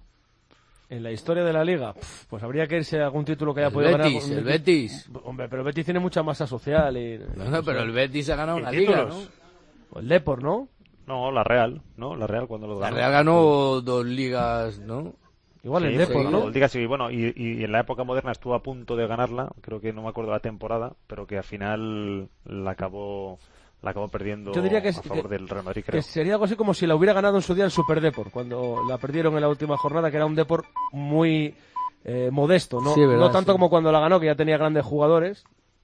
A: En la historia de la liga, Pff, pues habría que irse a algún título que haya
I: el
A: podido
I: Betis,
A: ganar.
I: El Betis.
A: Hombre, pero el Betis tiene mucha masa social. Y,
I: no, no, pero el Betis ha ganado una
G: títulos?
I: liga, ¿no?
A: O el Depor, ¿no?
G: No, la Real, ¿no? La Real cuando lo ganó.
I: La Real ganó dos ligas, ¿no?
A: Igual
G: sí,
A: el Depor, ¿no?
G: Liga, sí, bueno, y, y en la época moderna estuvo a punto de ganarla, creo que no me acuerdo la temporada, pero que al final la acabó... la acabó perdiendo
A: Yo diría que es,
G: a favor
A: que,
G: del Real Madrid, creo.
A: Que sería algo así como si la hubiera ganado en su día el Super Depor, cuando la perdieron en la última jornada, que era un Depor muy eh, modesto, ¿no?
I: Sí, verdad,
A: no tanto
I: sí.
A: como cuando la ganó, que ya tenía grandes jugadores.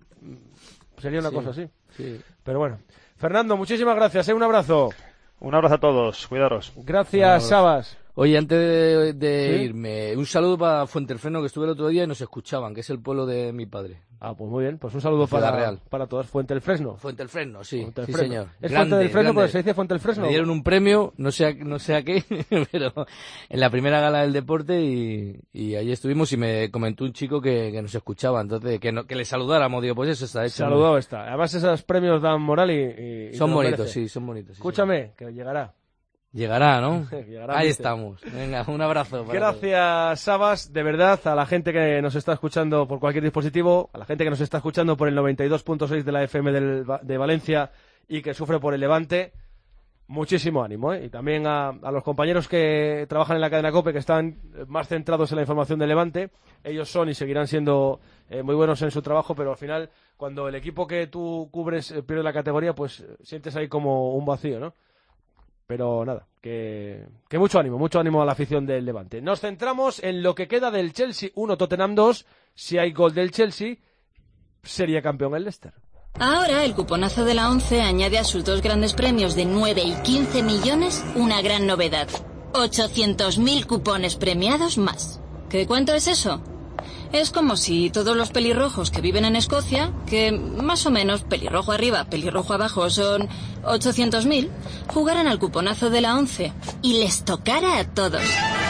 A: Sería una
I: sí,
A: cosa así.
I: Sí.
A: Pero bueno. Fernando, muchísimas gracias, ¿eh? Un abrazo.
G: Un abrazo a todos, cuidaros.
A: Gracias, Sabas.
I: Oye, antes de, de
A: ¿Sí?
I: irme, un saludo para Fuentealfreno, que estuve el otro día y nos escuchaban, que es el pueblo de mi padre.
A: Ah, pues muy bien. Pues un saludo
I: Ciudad
A: para,
I: Real.
A: para todos. Fuentealfresno.
I: Fuentealfresno, sí.
A: Fuentealfresno.
I: Sí, señor.
A: ¿Es
I: Grande,
A: Fuentealfresno
I: grande.
A: porque se dice Fuentealfresno?
I: Me dieron un premio, no sé a, no sé a qué, pero en la primera gala del deporte, y, y allí estuvimos y me comentó un chico que, que nos escuchaba, entonces que, no, que le saludáramos. Digo, pues eso está hecho.
A: Saludado está. Además esos premios dan moral y... y- y
I: Son
A: te lo
I: bonitos,
A: merece.
I: sí, son bonitos. sí,
A: Escúchame, que llegará.
I: Llegará, ¿no?
A: Llegará,
I: Ahí
A: dice.
I: estamos. Venga, un abrazo. para todos.
A: Gracias, Sabas, de verdad, a la gente que nos está escuchando por cualquier dispositivo, a la gente que nos está escuchando por el noventa y dos punto seis de la F M del, de Valencia y que sufre por el Levante, muchísimo ánimo, ¿eh? Y también a, a los compañeros que trabajan en la cadena COPE, que están más centrados en la información del Levante. Ellos son y seguirán siendo eh, muy buenos en su trabajo, pero al final, cuando el equipo que tú cubres eh, pierde la categoría, pues eh, sientes ahí como un vacío, ¿no? Pero nada, que, que mucho ánimo, mucho ánimo a la afición del Levante. Nos centramos en lo que queda del Chelsea uno, Tottenham dos. Si hay gol del Chelsea, sería campeón el Leicester.
O: Ahora el cuponazo de la ONCE añade a sus dos grandes premios de nueve y quince millones una gran novedad. ochocientos mil cupones premiados más. ¿Qué cuánto es eso? Es como si todos los pelirrojos que viven en Escocia, que más o menos pelirrojo arriba, pelirrojo abajo son ochocientos mil, jugaran al cuponazo de la ONCE y les tocara a todos.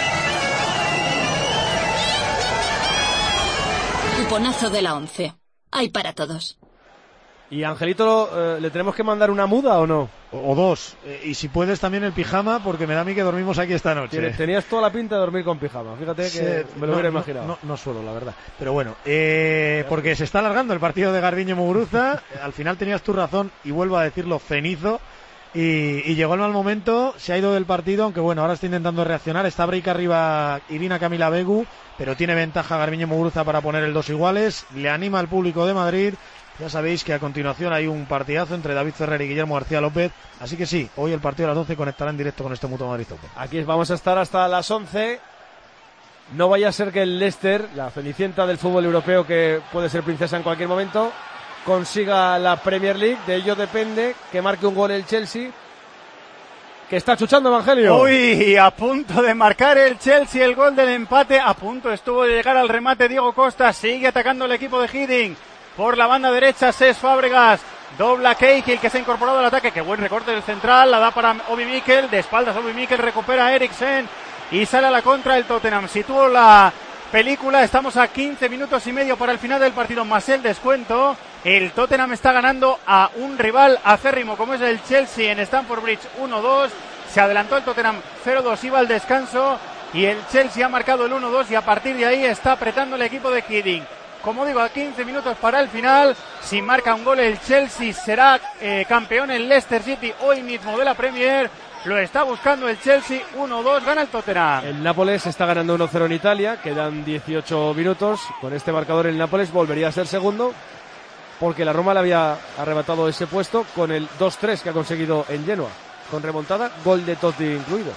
O: Cuponazo de la ONCE. Hay para todos.
A: ¿Y Angelito eh, le tenemos que mandar una muda o no?
E: O, o dos. Eh, y si puedes también el pijama, porque me da a mí que dormimos aquí esta noche.
A: Tienes- Tenías toda la pinta de dormir con pijama. Fíjate que
E: Sí,
A: me lo
E: no,
A: hubiera
E: no,
A: imaginado.
E: No, no suelo, la verdad. Pero bueno, eh, porque se está alargando el partido de Garbiñe Muguruza. Al final tenías tu razón, y vuelvo a decirlo, cenizo. Y, y llegó el mal momento, se ha ido del partido, aunque bueno, ahora está intentando reaccionar. Está break arriba Irina Camila Begu, pero tiene ventaja Garbiñe Muguruza para poner el dos iguales. Le anima al público de Madrid. Ya sabéis que a continuación hay un partidazo entre David Ferrer y Guillermo García López. Así que sí, hoy el partido a las once conectará en directo con este Mutua Madrid Open.
A: Aquí vamos a estar hasta las once. No vaya a ser que el Leicester, la cenicienta del fútbol europeo que puede ser princesa en cualquier momento, consiga la Premier League. De ello depende que marque un gol el Chelsea, que está chuchando Evangelio.
D: Uy, a punto de marcar el Chelsea el gol del empate, a punto estuvo de llegar al remate Diego Costa, sigue atacando el equipo de Hiddink. Por la banda derecha, Cesc Fábregas Dobla Cahill, que se ha incorporado al ataque. Qué buen recorte del central. La da para Obi Mikel. De espaldas Obi Mikel. Recupera a Eriksen. Y sale a la contra el Tottenham. Situó la película. Estamos a quince minutos y medio para el final del partido. Más el descuento. El Tottenham está ganando a un rival acérrimo como es el Chelsea en Stamford Bridge uno dos. Se adelantó el Tottenham cero dos. Iba al descanso. Y el Chelsea ha marcado el uno dos. Y a partir de ahí está apretando el equipo de Keating. Como digo, a quince minutos para el final, si marca un gol el Chelsea será eh, campeón el Leicester City hoy mismo de la Premier. Lo está buscando el Chelsea, uno dos, gana el Tottenham.
A: El Nápoles está ganando uno cero en Italia, quedan dieciocho minutos. Con este marcador el Nápoles volvería a ser segundo, porque la Roma le había arrebatado ese puesto con el dos tres que ha conseguido en Genoa, con remontada, gol de Totti incluido.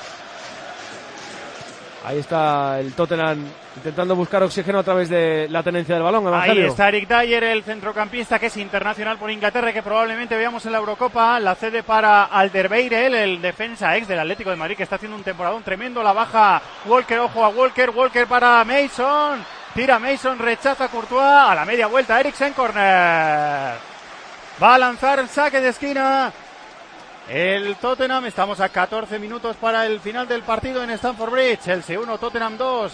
A: Ahí está el Tottenham intentando buscar oxígeno a través de la tenencia del balón. Evangelio.
D: Ahí está Eric Dyer, el centrocampista que es internacional por Inglaterra, que probablemente veamos en la Eurocopa. La cede para Alderweireld, el defensa ex del Atlético de Madrid, que está haciendo un temporadón tremendo. La baja Walker, ojo a Walker, Walker para Mason. Tira Mason, rechaza Courtois. A la media vuelta, Eriksen, corner. Va a lanzar el saque de esquina el Tottenham. Estamos a catorce minutos para el final del partido en Stamford Bridge. Chelsea uno, Tottenham dos.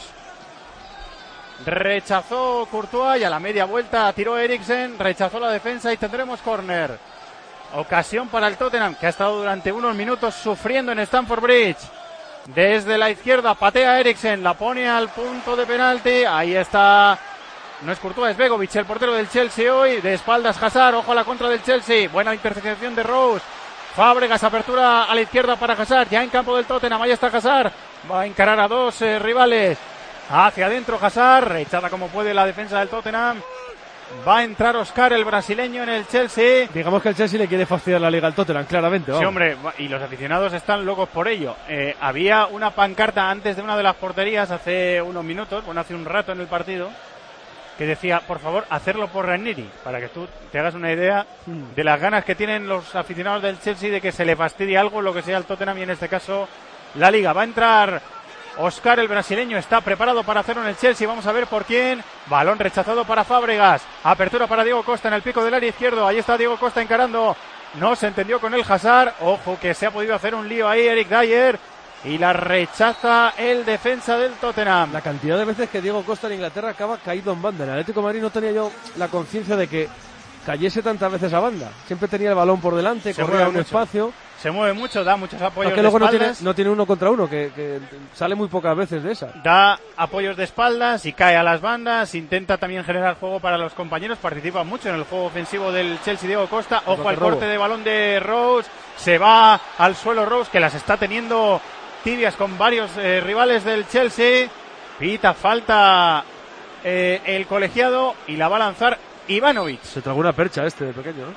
D: Rechazó Courtois y a la media vuelta tiró Eriksen, rechazó la defensa y tendremos córner. Ocasión para el Tottenham, que ha estado durante unos minutos sufriendo en Stamford Bridge. Desde la izquierda patea Eriksen, la pone al punto de penalti. Ahí está, no es Courtois, es Begovic, el portero del Chelsea hoy. De espaldas Hazard, ojo a la contra del Chelsea. Buena intercepción de Rose. Fábregas, apertura a la izquierda para Hazard, ya en campo del Tottenham. Ahí está Hazard, va a encarar a dos eh, rivales. Hacia adentro Hazard, rechaza como puede la defensa del Tottenham. Va a entrar Oscar, el brasileño, en el Chelsea.
A: Digamos que el Chelsea le quiere fastidiar la liga al Tottenham, claramente. Vamos.
D: Sí, hombre, y los aficionados están locos por ello. Eh, había una pancarta antes de una de las porterías hace unos minutos, bueno, hace un rato en el partido, que decía, por favor, hacerlo por Ranieri, para que tú te hagas una idea de las ganas que tienen los aficionados del Chelsea de que se le fastidie algo, lo que sea el Tottenham y en este caso la liga. Va a entrar Oscar, el brasileño, está preparado para hacerlo en el Chelsea. Vamos a ver por quién. Balón rechazado para Fábregas. Apertura para Diego Costa en el pico del área izquierdo. Ahí está Diego Costa encarando. No se entendió con el Hazard. Ojo que se ha podido hacer un lío ahí Eric Dyer. Y la rechaza el defensa del Tottenham.
A: La cantidad de veces que Diego Costa en Inglaterra acaba caído en banda. En el Atlético de Madrid no tenía yo la conciencia de que cayese tantas veces a banda. Siempre tenía el balón por delante,
D: se
A: corría un
D: mucho.
A: espacio.
D: Se mueve mucho, da muchos apoyos
A: no, que
D: de
A: luego
D: espaldas.
A: No tiene, no tiene uno contra uno, que, que sale muy pocas veces de esa.
D: Da apoyos de espaldas y cae a las bandas. Intenta también generar juego para los compañeros. Participa mucho en el juego ofensivo del Chelsea, Diego Costa. Ojo al corte de balón de Rose. Se va al suelo Rose, que las está teniendo tibias con varios eh, rivales del Chelsea. Pita falta eh, el colegiado y la va a lanzar Ivanovic.
A: Se tragó una percha este de pequeño, ¿no?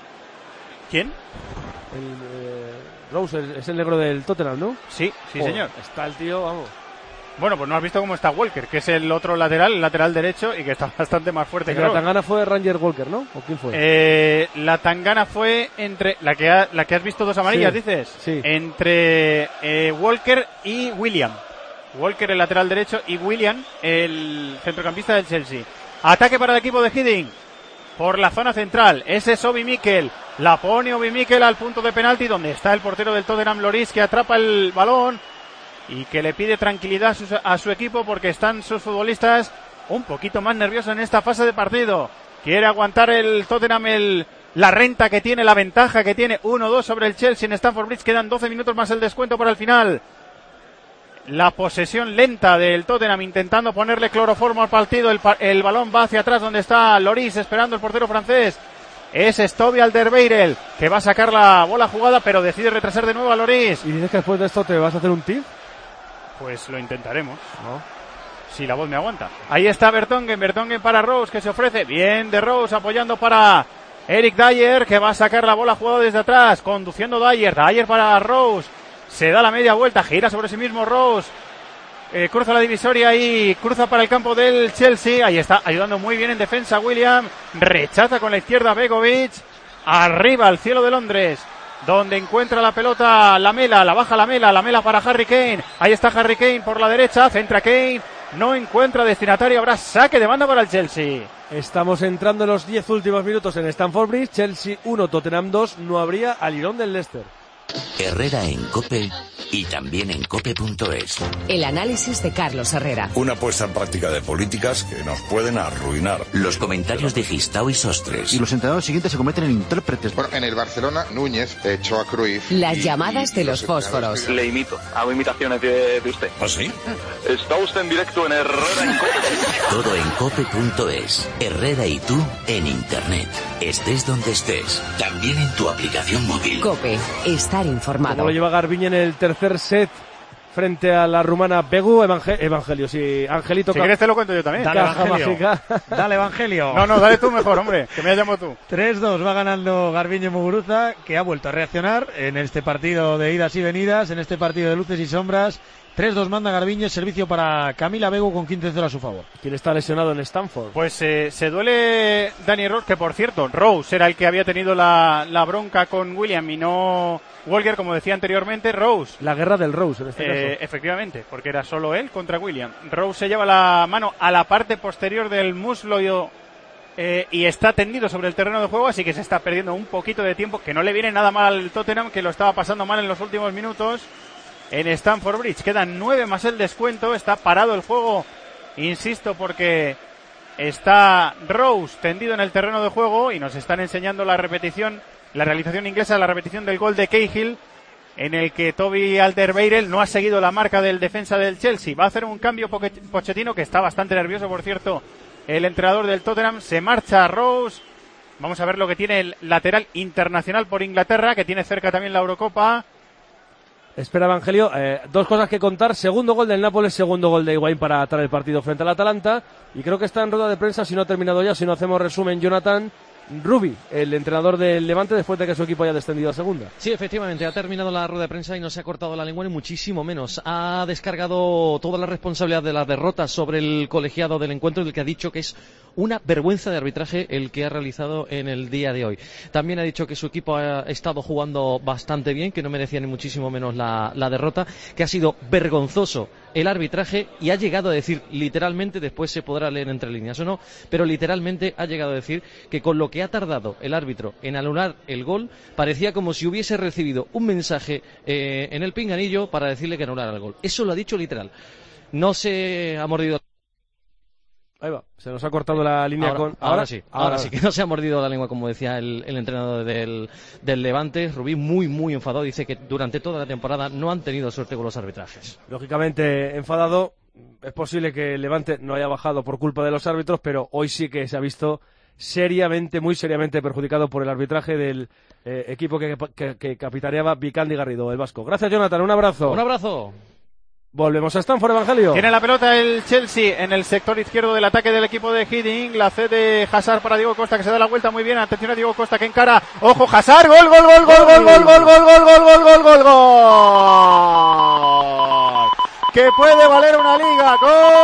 D: ¿Quién?
A: El, eh, Rose es el negro del Tottenham, ¿no?
D: Sí, sí,
A: oh,
D: señor.
A: Está el tío, vamos.
D: Bueno, pues no has visto cómo está Walker, que es el otro lateral, el lateral derecho, y que está bastante más fuerte. Que
A: la tangana fue Ranger Walker, ¿no? ¿O quién fue?
D: Eh, la tangana fue entre la que ha, la que has visto dos amarillas,
A: sí,
D: dices.
A: Sí.
D: Entre eh, Walker y William. Walker el lateral derecho y William el centrocampista del Chelsea. Ataque para el equipo de Hiddink por la zona central. Ese es Obi Mikel. La pone Obi Mikel al punto de penalti donde está el portero del Tottenham, Lloris, que atrapa el balón y que le pide tranquilidad a su, a su equipo porque están sus futbolistas un poquito más nerviosos en esta fase de partido. Quiere aguantar el Tottenham el, la renta que tiene, la ventaja que tiene. uno dos sobre el Chelsea en Stamford Bridge. Quedan doce minutos más el descuento para el final. La posesión lenta del Tottenham intentando ponerle cloroformo al partido. El, el balón va hacia atrás donde está Lloris esperando el portero francés. Es Toby Alderweireld que va a sacar la bola jugada pero decide retrasar de nuevo a Lloris.
A: ¿Y dices que después de esto te vas a hacer un tip?
D: Pues lo intentaremos.
A: No.
D: Si la voz me aguanta. Ahí está Vertonghen, Vertonghen para Rose que se ofrece. Bien de Rose apoyando para Eric Dyer que va a sacar la bola jugada desde atrás. Conduciendo Dyer, Dyer para Rose. Se da la media vuelta, gira sobre sí mismo Rose. Eh, cruza la divisoria y cruza para el campo del Chelsea. Ahí está, ayudando muy bien en defensa William. Rechaza con la izquierda Begovic. Arriba al cielo de Londres, donde encuentra la pelota Lamela, la baja Lamela, Lamela para Harry Kane. Ahí está Harry Kane por la derecha, centra Kane. no encuentra destinatario, habrá saque de banda para el Chelsea.
A: Estamos entrando en los diez últimos minutos en Stamford Bridge. Chelsea uno, Tottenham dos. No habría alirón del Leicester.
P: Herrera en COPE y también en cope punto es.
J: El análisis de Carlos Herrera.
Q: Una puesta en práctica de políticas que nos pueden arruinar.
P: Los comentarios de Gistao y Sostres.
R: Y los entrenadores siguientes se convierten en intérpretes.
S: Bueno, en el Barcelona, Núñez echó a Cruyff.
J: Las y, llamadas de los fósforos.
T: Le imito, hago imitaciones de, de usted.
Q: ¿Ah, sí?
T: Está usted en directo en Herrera en COPE.
P: Todo en cope punto es. Herrera y tú en Internet. Estés donde estés. También en tu aplicación móvil.
J: COPE. Estar informado.
A: Como lo lleva Garbiñe en el tercer set frente a la rumana Begu, Evangel- Evangelio, sí, Angelito.
D: Si quieres te lo cuento yo también.
E: Dale,
A: Caja
E: Evangelio.
A: mágica.
E: Dale, Evangelio.
D: No, no, dale tú mejor, hombre, que me llamo tú.
E: tres dos va ganando Garbiñe Muguruza, que ha vuelto a reaccionar en este partido de idas y venidas, en este partido de luces y sombras. tres dos manda Garbiñe, servicio para Camila Begu con quince cero a su favor.
A: ¿Quién está lesionado en Stamford?
D: Pues eh, se duele Dani Rose, que por cierto, Rose era el que había tenido la, la bronca con William y no Walker, como decía anteriormente. Rose.
A: La guerra del Rose en este
D: Eh,
A: caso.
D: efectivamente, porque era solo él contra William. Rose se lleva la mano a la parte posterior del muslo y, eh, y está tendido sobre el terreno de juego, así que se está perdiendo un poquito de tiempo, que no le viene nada mal al Tottenham, que lo estaba pasando mal en los últimos minutos en Stamford Bridge. Quedan nueve más el descuento, está parado el juego, insisto, porque está Rose tendido en el terreno de juego y nos están enseñando la repetición, la realización inglesa, la repetición del gol de Cahill, en el que Toby Alderweireld no ha seguido la marca del defensa del Chelsea. Va a hacer un cambio Pochettino, que está bastante nervioso, por cierto, el entrenador del Tottenham. Se marcha Rose. Vamos a ver lo que tiene el lateral internacional por Inglaterra, que tiene cerca también la Eurocopa.
A: Espera, Evangelio, eh, dos cosas que contar. Segundo gol del Nápoles, segundo gol de Higuaín para atar el partido frente al Atalanta. Y creo que está en rueda de prensa, si no ha terminado ya, si no hacemos resumen, Jonathan Rubi, el entrenador del Levante, después de que su equipo haya descendido a segunda.
H: Sí, efectivamente, ha terminado la rueda de prensa y no se ha cortado la lengua ni muchísimo menos. Ha descargado toda la responsabilidad de la derrota sobre el colegiado del encuentro, del que ha dicho que es una vergüenza de arbitraje el que ha realizado en el día de hoy. También ha dicho que su equipo ha estado jugando bastante bien, que no merecía ni muchísimo menos la, la derrota, que ha sido vergonzoso el arbitraje, y ha llegado a decir literalmente, después se podrá leer entre líneas o no, pero literalmente ha llegado a decir que con lo que ha tardado el árbitro en anular el gol, parecía como si hubiese recibido un mensaje eh, en el pinganillo para decirle que anulara el gol. Eso lo ha dicho literal. No se ha mordido.
A: Ahí va, se nos ha cortado la línea
H: ahora,
A: con...
H: Ahora, ahora sí, ahora, ahora sí, que no se ha mordido la lengua, como decía el, el entrenador del, del Levante. Rubí muy, muy enfadado, dice que durante toda la temporada no han tenido suerte con los arbitrajes.
A: Lógicamente enfadado, es posible que el Levante no haya bajado por culpa de los árbitros, pero hoy sí que se ha visto seriamente, muy seriamente perjudicado por el arbitraje del eh, equipo que, que, que capitaneaba Vicandi Garrido, el vasco. Gracias, Jonathan, un abrazo.
H: Un abrazo.
A: Volvemos a Stamford, Evangelio.
D: Tiene la pelota el Chelsea en el sector izquierdo del ataque del equipo de Hiddink. La C de Hazard para Diego Costa, que se da la vuelta muy bien. Atención a Diego Costa, que encara. ¡Ojo, Hazard! ¡Gol, gol, gol, gol, gol, gol, gol, gol, gol, gol, gol, gol, gol, gol! Que puede valer una liga.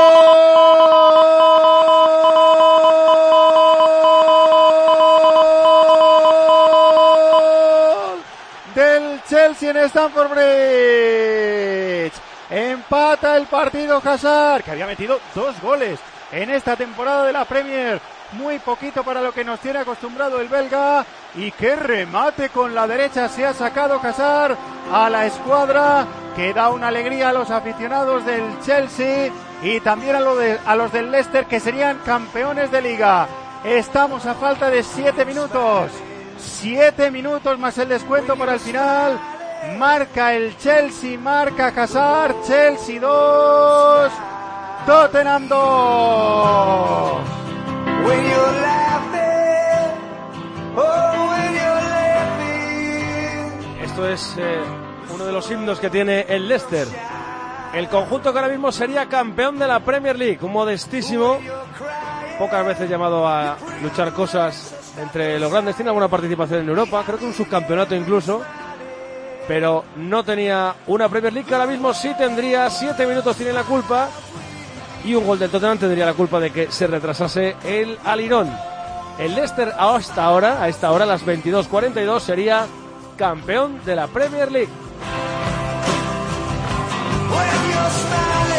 D: ¡Gol del Chelsea en Stamford Bridge! Empata el partido Hazard, que había metido dos goles en esta temporada de la Premier. Muy poquito para lo que nos tiene acostumbrado el belga. Y qué remate con la derecha se ha sacado Hazard a la escuadra, que da una alegría a los aficionados del Chelsea y también a, lo de, a los del Leicester, que serían campeones de liga. Estamos a falta de siete minutos. Siete minutos más el descuento para el final. Marca el Chelsea, marca Hazard. Chelsea dos, Tottenham dos.
A: Esto es eh, uno de los himnos que tiene el Leicester. El conjunto que ahora mismo sería campeón de la Premier League, un modestísimo, pocas veces llamado a luchar cosas entre los grandes. Tiene alguna participación en Europa, creo que un subcampeonato incluso, pero no tenía una Premier League, que ahora mismo sí tendría. Siete minutos tiene la culpa, y un gol del Tottenham tendría la culpa de que se retrasase el alirón. El Leicester hasta ahora, a esta hora, a las veintidós cuarenta y dos, sería campeón de la Premier League.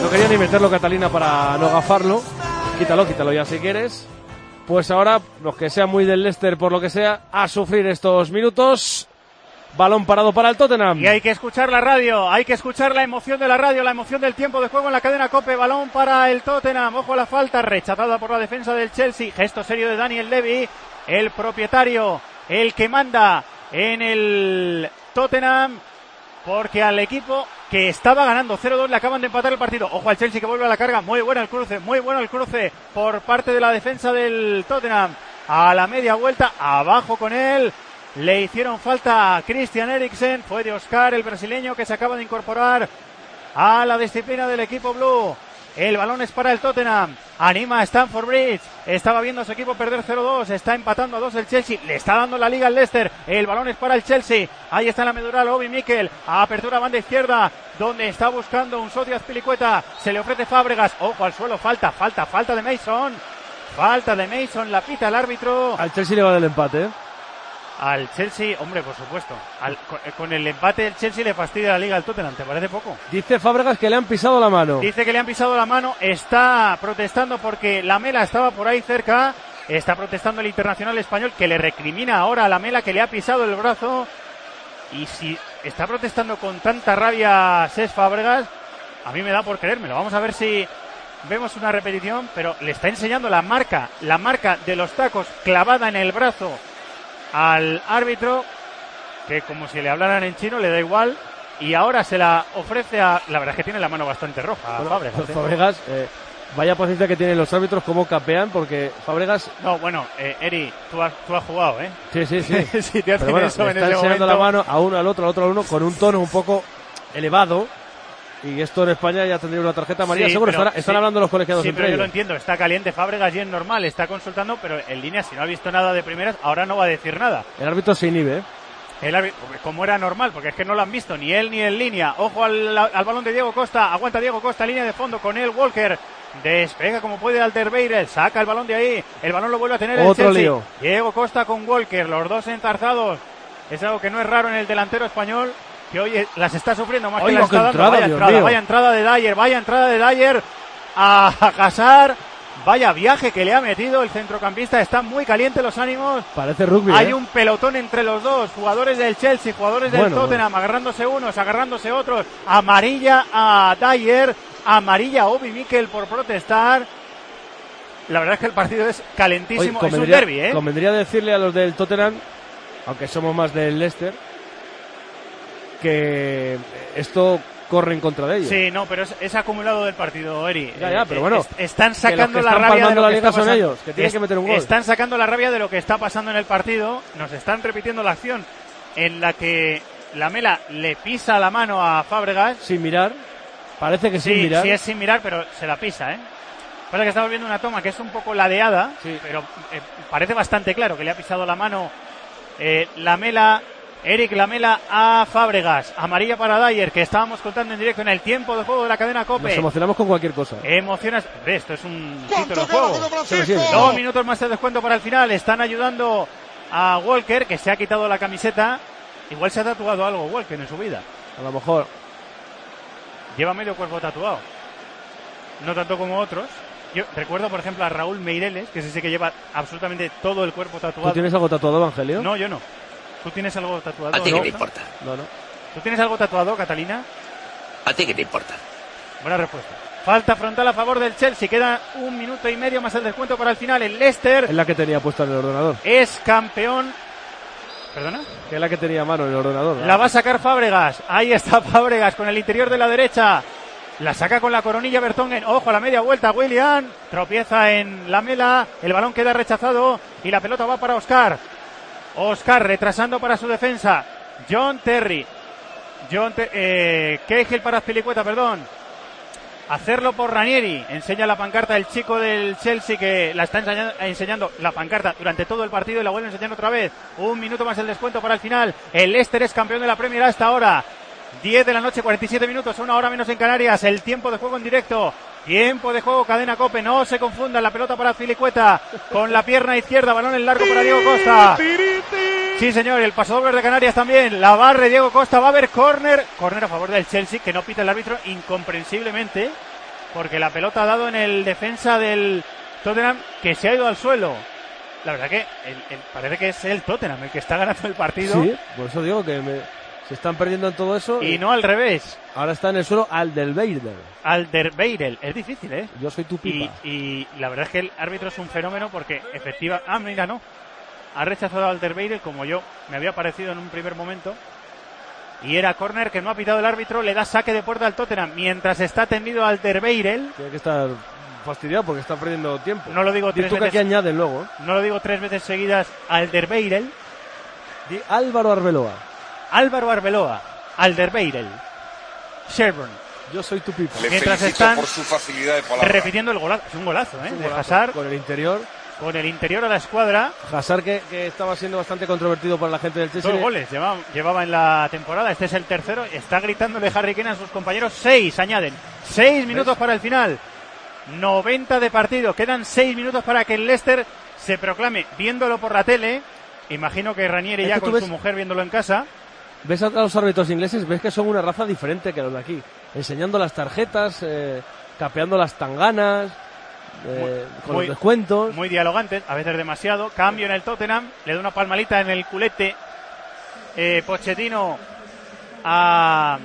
A: No quería ni meterlo, Catalina, para no gafarlo. Quítalo, quítalo ya si quieres. Pues ahora, los que sean muy del Leicester por lo que sea, a sufrir estos minutos. Balón parado para el Tottenham.
D: Y hay que escuchar la radio, hay que escuchar la emoción de la radio, la emoción del tiempo de juego en la cadena COPE. Balón para el Tottenham. Ojo a la falta, rechazada por la defensa del Chelsea. Gesto serio de Daniel Levy, el propietario, el que manda en el Tottenham, porque al equipo que estaba ganando cero dos le acaban de empatar el partido. Ojo al Chelsea que vuelve a la carga. Muy bueno el cruce, muy bueno el cruce por parte de la defensa del Tottenham. A la media vuelta, abajo con él. Le hicieron falta a Christian Eriksen. Fue de Oscar, el brasileño, que se acaba de incorporar a la disciplina del equipo blue. El balón es para el Tottenham. Anima a Stamford Bridge. Estaba viendo a su equipo perder cero dos. Está empatando a dos el Chelsea. Le está dando la liga al Leicester. El balón es para el Chelsea. Ahí está en la medular Obi Mikel. A apertura a banda izquierda, donde está buscando un socio Azpilicueta. Se le ofrece Fábregas. Ojo al suelo. Falta, falta, falta de Mason. Falta de Mason. La pita el árbitro.
A: Al Chelsea le va del empate, ¿eh?
D: Al Chelsea, hombre, por supuesto. Al, con, con el empate el Chelsea le fastidia la liga al Tottenham. ¿Te parece poco?
A: Dice Fábregas que le han pisado la mano.
D: Dice que le han pisado la mano. Está protestando porque Lamela estaba por ahí cerca. Está protestando el internacional español, que le recrimina ahora a Lamela que le ha pisado el brazo. Y si está protestando con tanta rabia Cesc Fábregas, a mí me da por creérmelo. Vamos a ver si vemos una repetición, pero le está enseñando la marca, la marca de los tacos clavada en el brazo al árbitro, que como si le hablaran en chino le da igual, y ahora se la ofrece a... La verdad es que tiene la mano bastante roja, bueno, Fábregas. ¿eh?
A: Fábregas, eh, vaya paciencia que tienen los árbitros, como capean, porque Fábregas...
D: No, bueno, eh, Eri, tú has, tú has jugado, ¿eh?
A: Sí, sí, sí.
D: Si te hacen
A: Pero bueno,
D: eso
A: le
D: en
A: está
D: ese
A: enseñando
D: momento...
A: la mano a uno, al otro, al otro, al uno, con un tono un poco elevado. Y esto en España ya tendría una tarjeta amarilla,
D: sí,
A: seguro.
D: Pero,
A: están, están
D: sí,
A: hablando los colegiados
D: sí,
A: entre
D: pero
A: ellos.
D: yo lo entiendo, está caliente Fábregas y es normal, está consultando, pero en línea, si no ha visto nada de primeras, ahora no va a decir nada.
A: El árbitro se inhibe, ¿eh?
D: El árbitro, como era normal, porque es que no lo han visto ni él ni en línea. Ojo al, al balón de Diego Costa, aguanta Diego Costa, línea de fondo con él Walker. Despega como puede Alderweireld, saca el balón de ahí, el balón lo vuelve a tener
A: Otro
D: el Chelsea.
A: lío.
D: Diego Costa con Walker, los dos enzarzados. Es algo que no es raro en el delantero español, que hoy las está sufriendo más
A: Oiga,
D: que las está dando.
A: entrada,
D: Vaya
A: Dios
D: entrada,
A: mío.
D: vaya entrada de Dyer, vaya entrada de Dyer a Hazard. Vaya viaje que le ha metido el centrocampista, están muy calientes los ánimos.
A: Parece rugby,
D: Hay
A: ¿eh?
D: un pelotón entre los dos, jugadores del Chelsea, jugadores del
A: Bueno,
D: Tottenham, agarrándose unos, agarrándose otros. Amarilla a Dyer, amarilla a Obi Mikel por protestar. La verdad es que el partido es calentísimo.
A: Oye,
D: es un derbi, ¿eh?
A: Convendría decirle a los del Tottenham, aunque somos más del Leicester, que esto corre en contra de ellos.
D: Sí, no, pero es, es acumulado del partido, Eri.
A: Ya, ya, pero bueno,
D: Es- están
A: que
D: sacando
A: los que
D: la
A: están
D: rabia de
A: palmando
D: lo
A: la
D: que
A: liga
D: está
A: son
D: pasando.
A: ellos, que tienen
D: Es-
A: que meter un gol.
D: Están sacando la rabia de lo que está pasando en el partido. Nos están repitiendo la acción en la que Lamela le pisa la mano a Fábregas.
A: Sin mirar. Parece que
D: Sí,
A: sin mirar.
D: sí es sin mirar, pero se la pisa, ¿eh? Pasa que estamos viendo una toma que es un poco ladeada, pero eh, parece bastante claro que le ha pisado la mano eh, Lamela, Eric Lamela a Fábregas. Amarilla para Dyer, que estábamos contando en directo en el tiempo de juego de la cadena COPE.
A: Nos emocionamos con cualquier cosa.
D: Emocionas. Hombre, esto es un título de juego.
A: Se lo siente.
D: Dos minutos más de descuento para el final. Están ayudando a Walker, que se ha quitado la camiseta. Igual se ha tatuado algo Walker en su vida.
A: A lo mejor.
D: Lleva medio cuerpo tatuado. No tanto como otros. Yo recuerdo, por ejemplo, a Raúl Meireles, que ese sí que lleva absolutamente todo el cuerpo tatuado.
A: ¿Tú tienes algo tatuado, Evangelio?
D: No, yo no. ¿Tú tienes algo tatuado?
P: ¿A ti
D: no?
P: qué te importa?
A: No, no.
D: ¿Tú tienes algo tatuado, Catalina?
P: ¿A ti qué te importa?
D: Buena respuesta. Falta frontal a favor del Chelsea. Queda un minuto y medio más el descuento para el final. El Leicester
A: Es la que tenía puesta en el ordenador.
D: es campeón. ¿Perdona?
A: Que es la que tenía a mano en el ordenador. ¿no?
D: La va a sacar Fábregas. Ahí está Fábregas con el interior de la derecha. La saca con la coronilla Vertonghen. Ojo a la media vuelta. William tropieza en Lamela. El balón queda rechazado y la pelota va para Oscar. Oscar retrasando para su defensa. John Terry. John Te eh, Cahill para Azpilicueta, perdón. Hacerlo por Ranieri. Enseña la pancarta el chico del Chelsea, que la está enseñando, enseñando la pancarta durante todo el partido y la vuelve a enseñar otra vez. Un minuto más el descuento para el final. El Leicester es campeón de la Premier hasta ahora. diez de la noche, cuarenta y siete minutos, una hora menos en Canarias. El tiempo de juego en directo. Tiempo de juego, cadena COPE. No se confundan, la pelota para Azpilicueta. Con la pierna izquierda, balón en largo para Diego Costa. Sí, señor, el pasador de Canarias también. La barre Diego Costa, va a haber córner. Córner a favor del Chelsea, que no pita el árbitro incomprensiblemente. porque la pelota ha dado en el defensa del Tottenham, que se ha ido al suelo. La verdad que el, el, parece que es el Tottenham el que está ganando el partido.
A: Sí, por eso digo que me, se están perdiendo en todo eso.
D: Y no al revés.
A: Ahora está en el suelo Alderweireld.
D: Alderweireld, es difícil, ¿eh?
A: Yo soy tu pipa.
D: Y, y la verdad es que el árbitro es un fenómeno porque efectiva... Ah, mira, no. Ha rechazado a Alderweireld como yo me había parecido en un primer momento. Y era córner que no ha pitado el árbitro, le da saque de puerta al Tottenham mientras está tendido Alderweireld.
A: Tiene que estar fastidiado porque está perdiendo tiempo.
D: No lo digo tres
A: veces. Que añaden luego.
D: No lo digo tres veces seguidas Alderweireld.
A: Di Álvaro Arbeloa.
D: Álvaro Arbeloa. Alderweireld. Sherburne.
A: Yo soy tu pipa.
Q: Le
D: mientras
Q: felicito
D: están
Q: por su facilidad de palabra.
D: repitiendo el golazo. Es un golazo, ¿eh?
A: Es un
D: de
A: golazo.
D: Hazard.
A: Con el interior.
D: Con el interior a la escuadra.
A: Hazard que, que estaba siendo bastante controvertido por la gente del Chelsea.
D: Dos goles llevaba, llevaba en la temporada. Este es el tercero. Está gritándole Harry Kane a sus compañeros. Seis añaden. Seis minutos para el final. noventa de partido. Quedan seis minutos para que el Leicester se proclame. Viéndolo por la tele. Imagino que Ranieri ya con ves, su mujer viéndolo en casa.
A: Ves a los árbitros ingleses, ves que son una raza diferente que los de aquí. Enseñando las tarjetas, eh, capeando las tanganas. Eh,
D: muy,
A: con
D: muy,
A: los descuentos.
D: Muy dialogantes, a veces demasiado. Cambio en el Tottenham, le da una palmadita en el culete eh, Pochettino a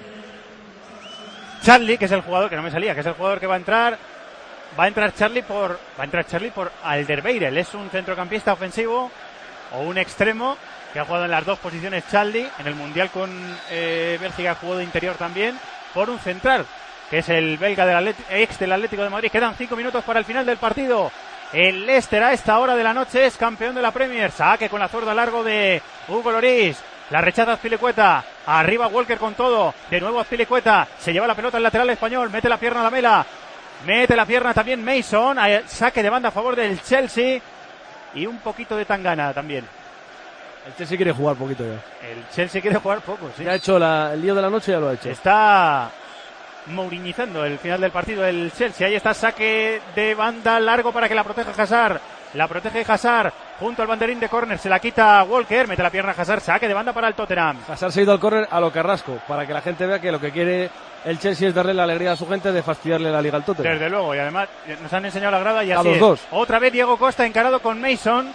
D: Charlie, que es el jugador que no me salía, que es el jugador que va a entrar. Va a entrar Charlie por va a entrar Charlie por Alderweireld. Es un centrocampista ofensivo o un extremo que ha jugado en las dos posiciones. Charlie en el mundial con eh, Bélgica jugó de interior también, por un central que es el belga del Atlético, ex del Atlético de Madrid. Quedan cinco minutos para el final del partido. El Leicester a esta hora de la noche es campeón de la Premier. Saque con la zurda largo de Hugo Lloris. La rechaza Azpilicueta. Arriba Walker con todo. De nuevo Azpilicueta. Se lleva la pelota al lateral español. Mete la pierna a Lamela. Mete la pierna también Mason. Saque de banda a favor del Chelsea. Y un poquito de tangana también.
A: El Chelsea quiere jugar poquito ya.
D: El Chelsea quiere jugar poco, sí.
A: Ya ha hecho la, el lío de la noche, ya lo ha hecho.
D: Está mouriñizando el final del partido el Chelsea. Ahí está saque de banda largo para que la proteja Hazard. La protege Hazard junto al banderín de córner. Se la quita Walker. Mete la pierna Hazard. Saque de banda para el Tottenham.
A: Hazard se ha ido al córner a lo Carrasco, para que la gente vea que lo que quiere el Chelsea es darle la alegría a su gente de fastidiarle la liga al Tottenham.
D: Desde luego. Y además nos han enseñado la grada y así
A: a los
D: es.
A: dos.
D: Otra vez Diego Costa encarado con Mason.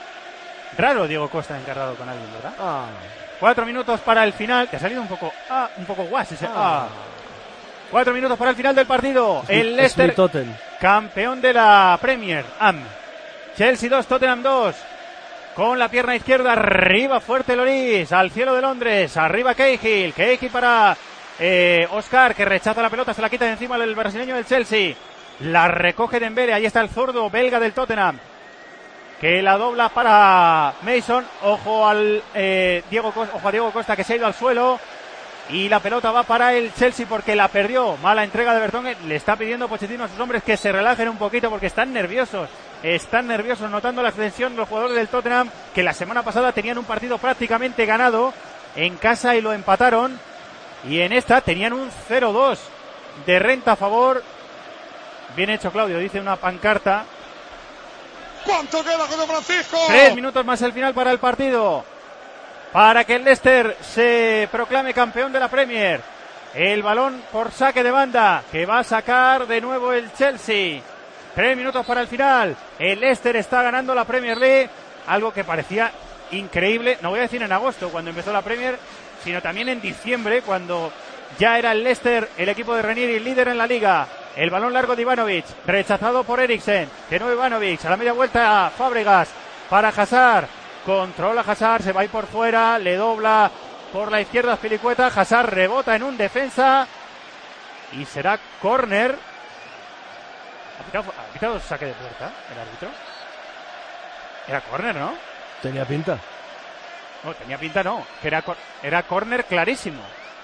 D: Raro Diego Costa encarado con alguien, ¿verdad?
A: Ah.
D: Cuatro minutos para el final. Te ha salido un poco ah, un poco guas ese. Ah. Ah. Cuatro minutos para el final del partido.
A: Es
D: el Leicester, campeón de la Premier. Am. Chelsea dos, Tottenham dos. Con la pierna izquierda, arriba fuerte Lloris, al cielo de Londres. Arriba Cahill. Cahill para eh, Oscar, que rechaza la pelota, se la quita de encima el brasileño del Chelsea. La recoge Dembélé. Ahí está el zurdo belga del Tottenham, que la dobla para Mason. Ojo al eh, Diego Costa, ojo a Diego Costa, que se ha ido al suelo. Y la pelota va para el Chelsea porque la perdió. Mala entrega de Vertonghen. Le está pidiendo Pochettino a sus hombres que se relajen un poquito porque están nerviosos. Están nerviosos, notando la tensión de los jugadores del Tottenham, que la semana pasada tenían un partido prácticamente ganado en casa y lo empataron. Y en esta tenían un cero dos de renta a favor. Bien hecho, Claudio, dice una pancarta.
C: ¿Cuánto queda, José Francisco?
D: Tres minutos más el final para el partido, para que el Leicester se proclame campeón de la Premier. El balón por saque de banda, que va a sacar de nuevo el Chelsea. Tres minutos para el final. El Leicester está ganando la Premier League, algo que parecía increíble, no voy a decir en agosto cuando empezó la Premier, sino también en diciembre, cuando ya era el Leicester, el equipo de Ranieri, líder en la liga. El balón largo de Ivanovic, rechazado por Eriksen. De nuevo Ivanovic, a la media vuelta Fábregas para Hazard. Controla Hazard, se va a ir por fuera, le dobla por la izquierda Azpilicueta. Hazard rebota en un defensa y será córner. ¿Ha pitado, ha pitado saque de puerta el árbitro? Era córner, ¿no?
A: Tenía pinta.
D: No, tenía pinta no, que era, era córner clarísimo.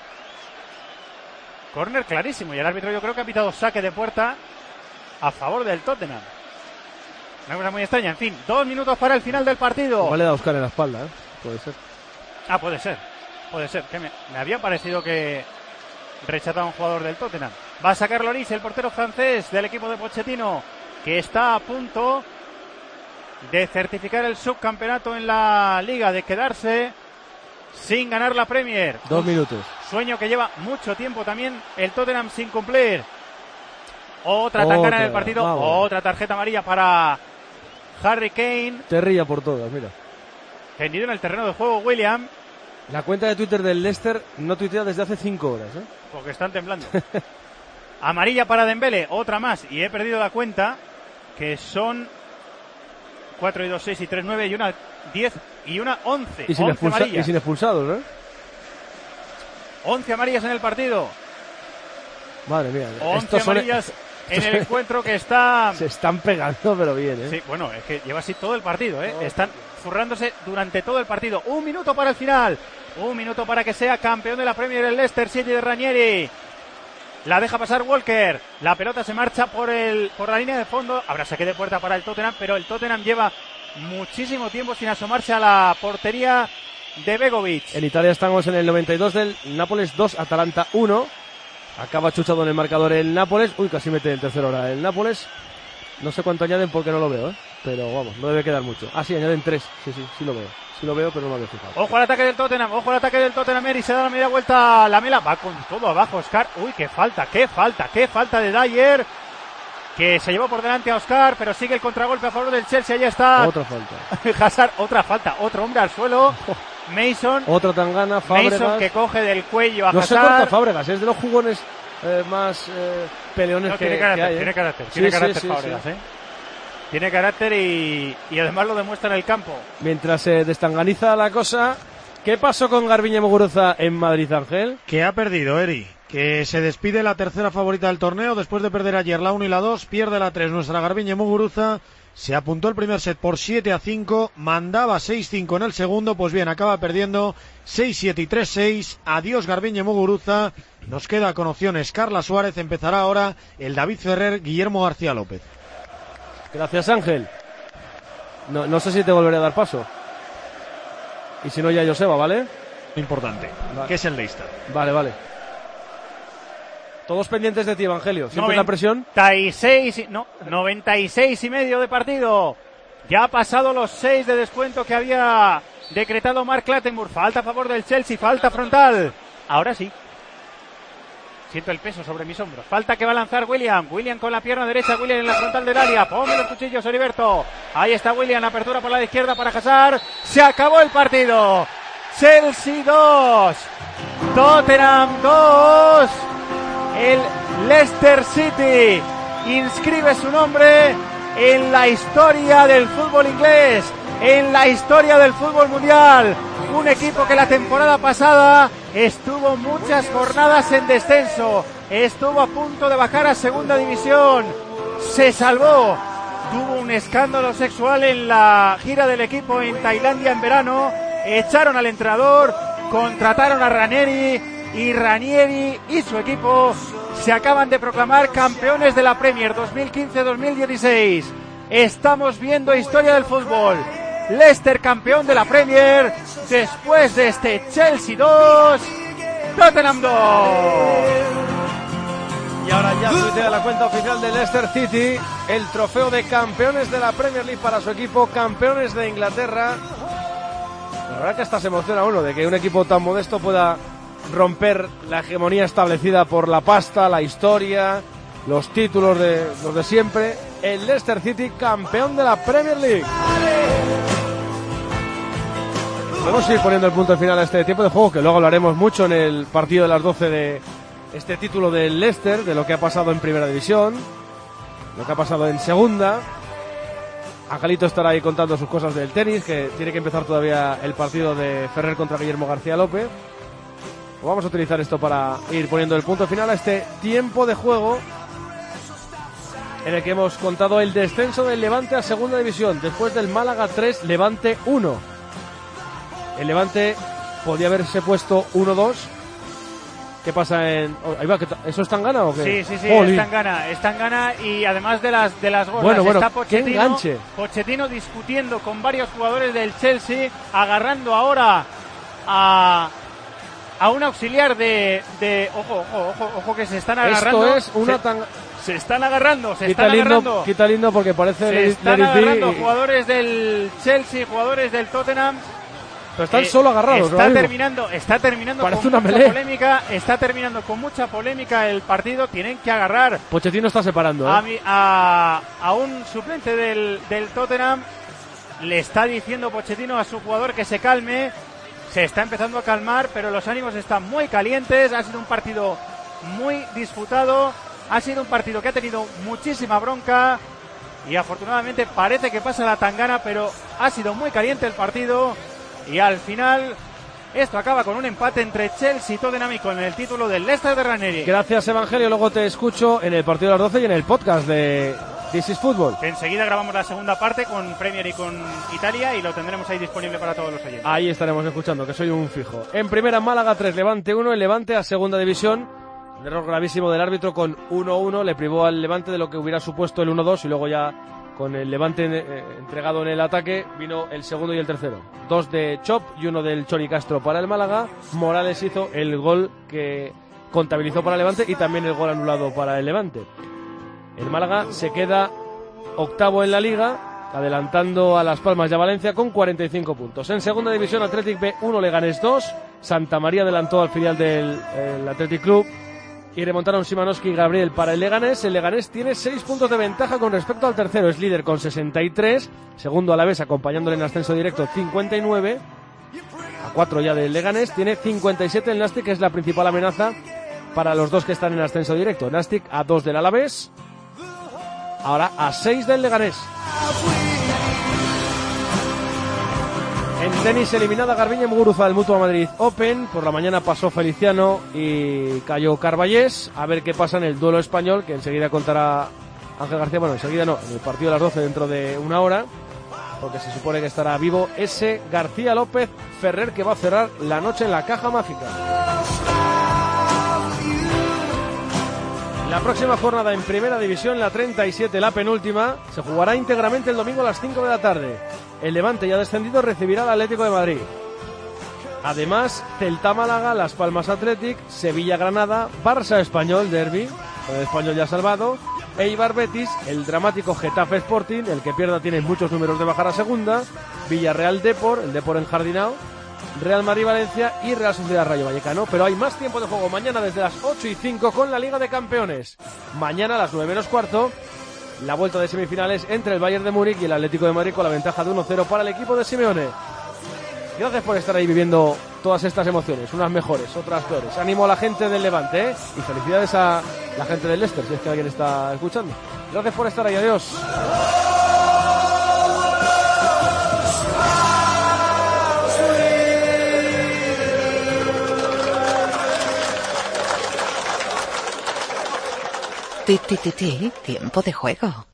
D: Córner clarísimo y el árbitro yo creo que ha pitado saque de puerta a favor del Tottenham. Una cosa muy extraña. En fin, dos minutos para el final del partido.
A: Igual le da a Oscar en la espalda, ¿eh? Puede ser.
D: Ah, puede ser. Puede ser. Que me, me había parecido que rechazaba a un jugador del Tottenham. Va a sacar Lloris, el portero francés del equipo de Pochettino, que está a punto de certificar el subcampeonato en la liga, de quedarse sin ganar la Premier.
A: Dos minutos.
D: Sueño que lleva mucho tiempo también el Tottenham sin cumplir. Otra tangana en el partido, vamos. Otra tarjeta amarilla para Harry Kane.
A: Te ría por todas, mira.
D: Tendido en el terreno de juego William.
A: La cuenta de Twitter del Leicester no tuitea desde hace cinco horas, ¿eh?
D: Porque están temblando. Amarilla para Dembélé, otra más. Y he perdido la cuenta, que son cuatro y dos, seis y tres, nueve y una diez y una once.
A: Y sin, expulsa- y sin expulsados, ¿eh?
D: once amarillas en el partido.
A: Madre mía.
D: once amarillas son... en el encuentro que está...
A: Se están pegando, pero bien, ¿eh?
D: Sí, bueno, es que lleva así todo el partido, ¿eh? Oh. Están zurrándose durante todo el partido. Un minuto para el final. Un minuto para que sea campeón de la Premier el Leicester City de Ranieri. La deja pasar Walker. La pelota se marcha por el por la línea de fondo. Habrá saque de puerta para el Tottenham, pero el Tottenham lleva muchísimo tiempo sin asomarse a la portería de Begovic.
A: En Italia estamos en el noventa y dos del Nápoles dos, Atalanta uno. Acaba chuchado en el marcador el Nápoles. Uy, casi mete el tercero ahora el Nápoles. No sé cuánto añaden porque no lo veo, ¿eh? Pero vamos, no debe quedar mucho. Ah, sí, añaden tres. Sí, sí, sí lo veo. Sí lo veo, pero no lo había fijado.
D: Ojo al ataque del Tottenham, ojo al ataque del Tottenham. Eri se da la media vuelta, la mela. Va con todo abajo Oscar. Uy, qué falta, qué falta, qué falta de Dyer. Que se llevó por delante a Oscar, pero sigue el contragolpe a favor del Chelsea. Allá está.
A: Otra falta.
D: Hazard, otra falta. Otro hombre al suelo. Mason.
A: Otra tangana, Fábregas.
D: Mason que coge del cuello a
A: no
D: Hazard.
A: No se corta Fábregas, es de los jugones eh, más eh, peleones
D: no,
A: que,
D: tiene carácter,
A: que hay. ¿eh?
D: Tiene carácter,
A: sí,
D: tiene
A: sí,
D: carácter
A: sí,
D: Fábregas,
A: sí.
D: ¿eh? Tiene carácter y, y además lo demuestra en el campo.
A: Mientras se eh, destanganiza la cosa, ¿qué pasó con Garbiñe Muguruza en Madrid, Ángel?
E: Que ha perdido, Eri. Que se despide la tercera favorita del torneo después de perder ayer la uno y la dos. Pierde la tres nuestra Garbiñe Muguruza. Se apuntó el primer set por siete a cinco. Mandaba seis cinco en el segundo. Pues bien, acaba perdiendo seis siete y tres seis. Adiós Garbiñe Muguruza. Nos queda con opciones Carla Suárez. Empezará ahora el David Ferrer, Guillermo García López.
A: Gracias, Ángel. No, no sé si te volveré a dar paso. Y si no, ya Joseba, ¿vale?
E: Importante, vale. Que es el Leicester.
A: Vale, vale. Todos pendientes de ti, Evangelio. Siempre la presión.
D: noventa y seis, no, noventa y seis y medio de partido. Ya ha pasado los seis de descuento que había decretado Mark Clattenburg. Falta a favor del Chelsea, falta frontal. Ahora sí. Siento el peso sobre mis hombros. Falta que va a lanzar William. William con la pierna derecha. William en la frontal del área. Ponme los cuchillos, Heriberto. Ahí está William. Apertura por la izquierda para Hazard. Se acabó el partido. Chelsea dos. Tottenham dos. El Leicester City inscribe su nombre en la historia del fútbol inglés, en la historia del fútbol mundial. Un equipo que la temporada pasada estuvo muchas jornadas en descenso, estuvo a punto de bajar a segunda división, se salvó, tuvo un escándalo sexual en la gira del equipo en Tailandia en verano, echaron al entrenador, contrataron a Ranieri y Ranieri y su equipo se acaban de proclamar campeones de la Premier dos mil quince dos mil dieciséis. Estamos viendo historia del fútbol. Leicester campeón de la Premier después de este Chelsea dos, Tottenham dos.
A: Y ahora ya tuitea la cuenta oficial de Leicester City el trofeo de campeones de la Premier League para su equipo, campeones de Inglaterra. La verdad que hasta se emociona uno de que un equipo tan modesto pueda romper la hegemonía establecida por la pasta, la historia, los títulos de los de siempre. El Leicester City campeón de la Premier League. Podemos ir poniendo el punto final a este tiempo de juego, que luego hablaremos mucho en el partido de las doce de este título del Leicester, de lo que ha pasado en Primera División, lo que ha pasado en Segunda. Angelito estará ahí contando sus cosas del tenis, que tiene que empezar todavía el partido de Ferrer contra Guillermo García López. Vamos a utilizar esto para ir poniendo el punto final a este tiempo de juego en el que hemos contado el descenso del Levante a Segunda División después del Málaga tres, Levante uno. El Levante podía haberse puesto uno dos. ¿Qué pasa en...? Oh, ahí va, ¿eso es Tangana o qué?
D: Sí, sí, sí, Jolín. es Tangana, es Tangana y además de las de las gorras
A: bueno, bueno,
D: está Pochettino,
A: qué enganche.
D: Pochettino discutiendo con varios jugadores del Chelsea, agarrando ahora a... a un auxiliar de, de ojo, ojo, ojo, ojo que se están agarrando.
A: Esto es una
D: se,
A: tan...
D: se están agarrando, se
A: quita
D: están
A: lindo,
D: agarrando.
A: Quita lindo porque parece
D: se
A: Lady,
D: están
A: Lady
D: agarrando
A: y...
D: jugadores del Chelsea, jugadores del Tottenham.
A: Pero están
D: eh,
A: solo agarrados.
D: Está
A: ¿no?
D: terminando, está terminando
A: Parece
D: con
A: una
D: mucha
A: melee.
D: polémica. Está terminando con mucha polémica el partido. Tienen que agarrar
A: Pochettino está separando. ¿eh?
D: a, mi- a, a un suplente del, del Tottenham. Le está diciendo Pochettino a su jugador que se calme. Se está empezando a calmar, pero los ánimos están muy calientes. Ha sido un partido muy disputado. Ha sido un partido que ha tenido muchísima bronca. Y afortunadamente parece que pasa la tangana, pero ha sido muy caliente el partido. Y al final esto acaba con un empate entre Chelsea y Tottenham y con el título del Leicester de Ranieri.
A: Gracias, Evangelio. Luego te escucho en el partido de las doce y en el podcast de This is Football.
D: Enseguida grabamos la segunda parte con Premier y con Italia y lo tendremos ahí disponible para todos los oyentes.
A: Ahí estaremos escuchando, que soy un fijo. En primera, Málaga tres, Levante uno. El Levante a segunda división. Un error gravísimo del árbitro con uno uno. Le privó al Levante de lo que hubiera supuesto el uno dos y luego ya con el Levante eh, entregado en el ataque vino el segundo y el tercero. Dos de Chop y uno del Chori Castro para el Málaga. Morales hizo el gol que contabilizó para el Levante y también el gol anulado para el Levante. El Málaga se queda octavo en la Liga, adelantando a Las Palmas y a Valencia con cuarenta y cinco puntos. En segunda división, Athletic B uno, Leganés dos. Santa María adelantó al filial del el Athletic Club y remontaron Szymanowski y Gabriel para el Leganés. El Leganés tiene seis puntos de ventaja con respecto al tercero. Es líder con sesenta y tres. Segundo Alavés, acompañándole en ascenso directo, cincuenta y nueve. A cuatro ya del Leganés. Tiene cincuenta y siete el Nastic, que es la principal amenaza para los dos que están en ascenso directo. Nastic a dos del Alavés. Ahora a seis del Leganés. En tenis, eliminada Garbiñe Muguruza del Mutua Madrid Open. Por la mañana pasó Feliciano y cayó Carballés. A ver qué pasa en el duelo español, que enseguida contará Ángel García. Bueno, enseguida no, en el partido de las doce dentro de una hora, porque se supone que estará vivo ese García López Ferrer, que va a cerrar la noche en la Caja Mágica. La próxima jornada en Primera División, la treinta y siete, la penúltima, se jugará íntegramente el domingo a las cinco de la tarde. El Levante, ya descendido, recibirá al Atlético de Madrid. Además, Celta Málaga, Las Palmas Athletic, Sevilla Granada, Barça Español, derbi, con el Español ya salvado, Eibar Betis, el dramático Getafe Sporting, el que pierda tiene muchos números de bajar a segunda, Villarreal Depor, el Depor enjardinado, Real Madrid Valencia y Real Sociedad Rayo Vallecano. Pero hay más tiempo de juego mañana desde las ocho y cinco con la Liga de Campeones. Mañana a las nueve menos cuarto, la vuelta de semifinales entre el Bayern de Múnich y el Atlético de Madrid, con la ventaja de uno cero para el equipo de Simeone. Gracias por estar ahí viviendo todas estas emociones, unas mejores, otras peores. Ánimo a la gente del Levante, ¿eh? Y felicidades a la gente del Leicester, si es que alguien está escuchando. Gracias por estar ahí, adiós.
U: Ti, ti, ti, ti, tiempo de juego.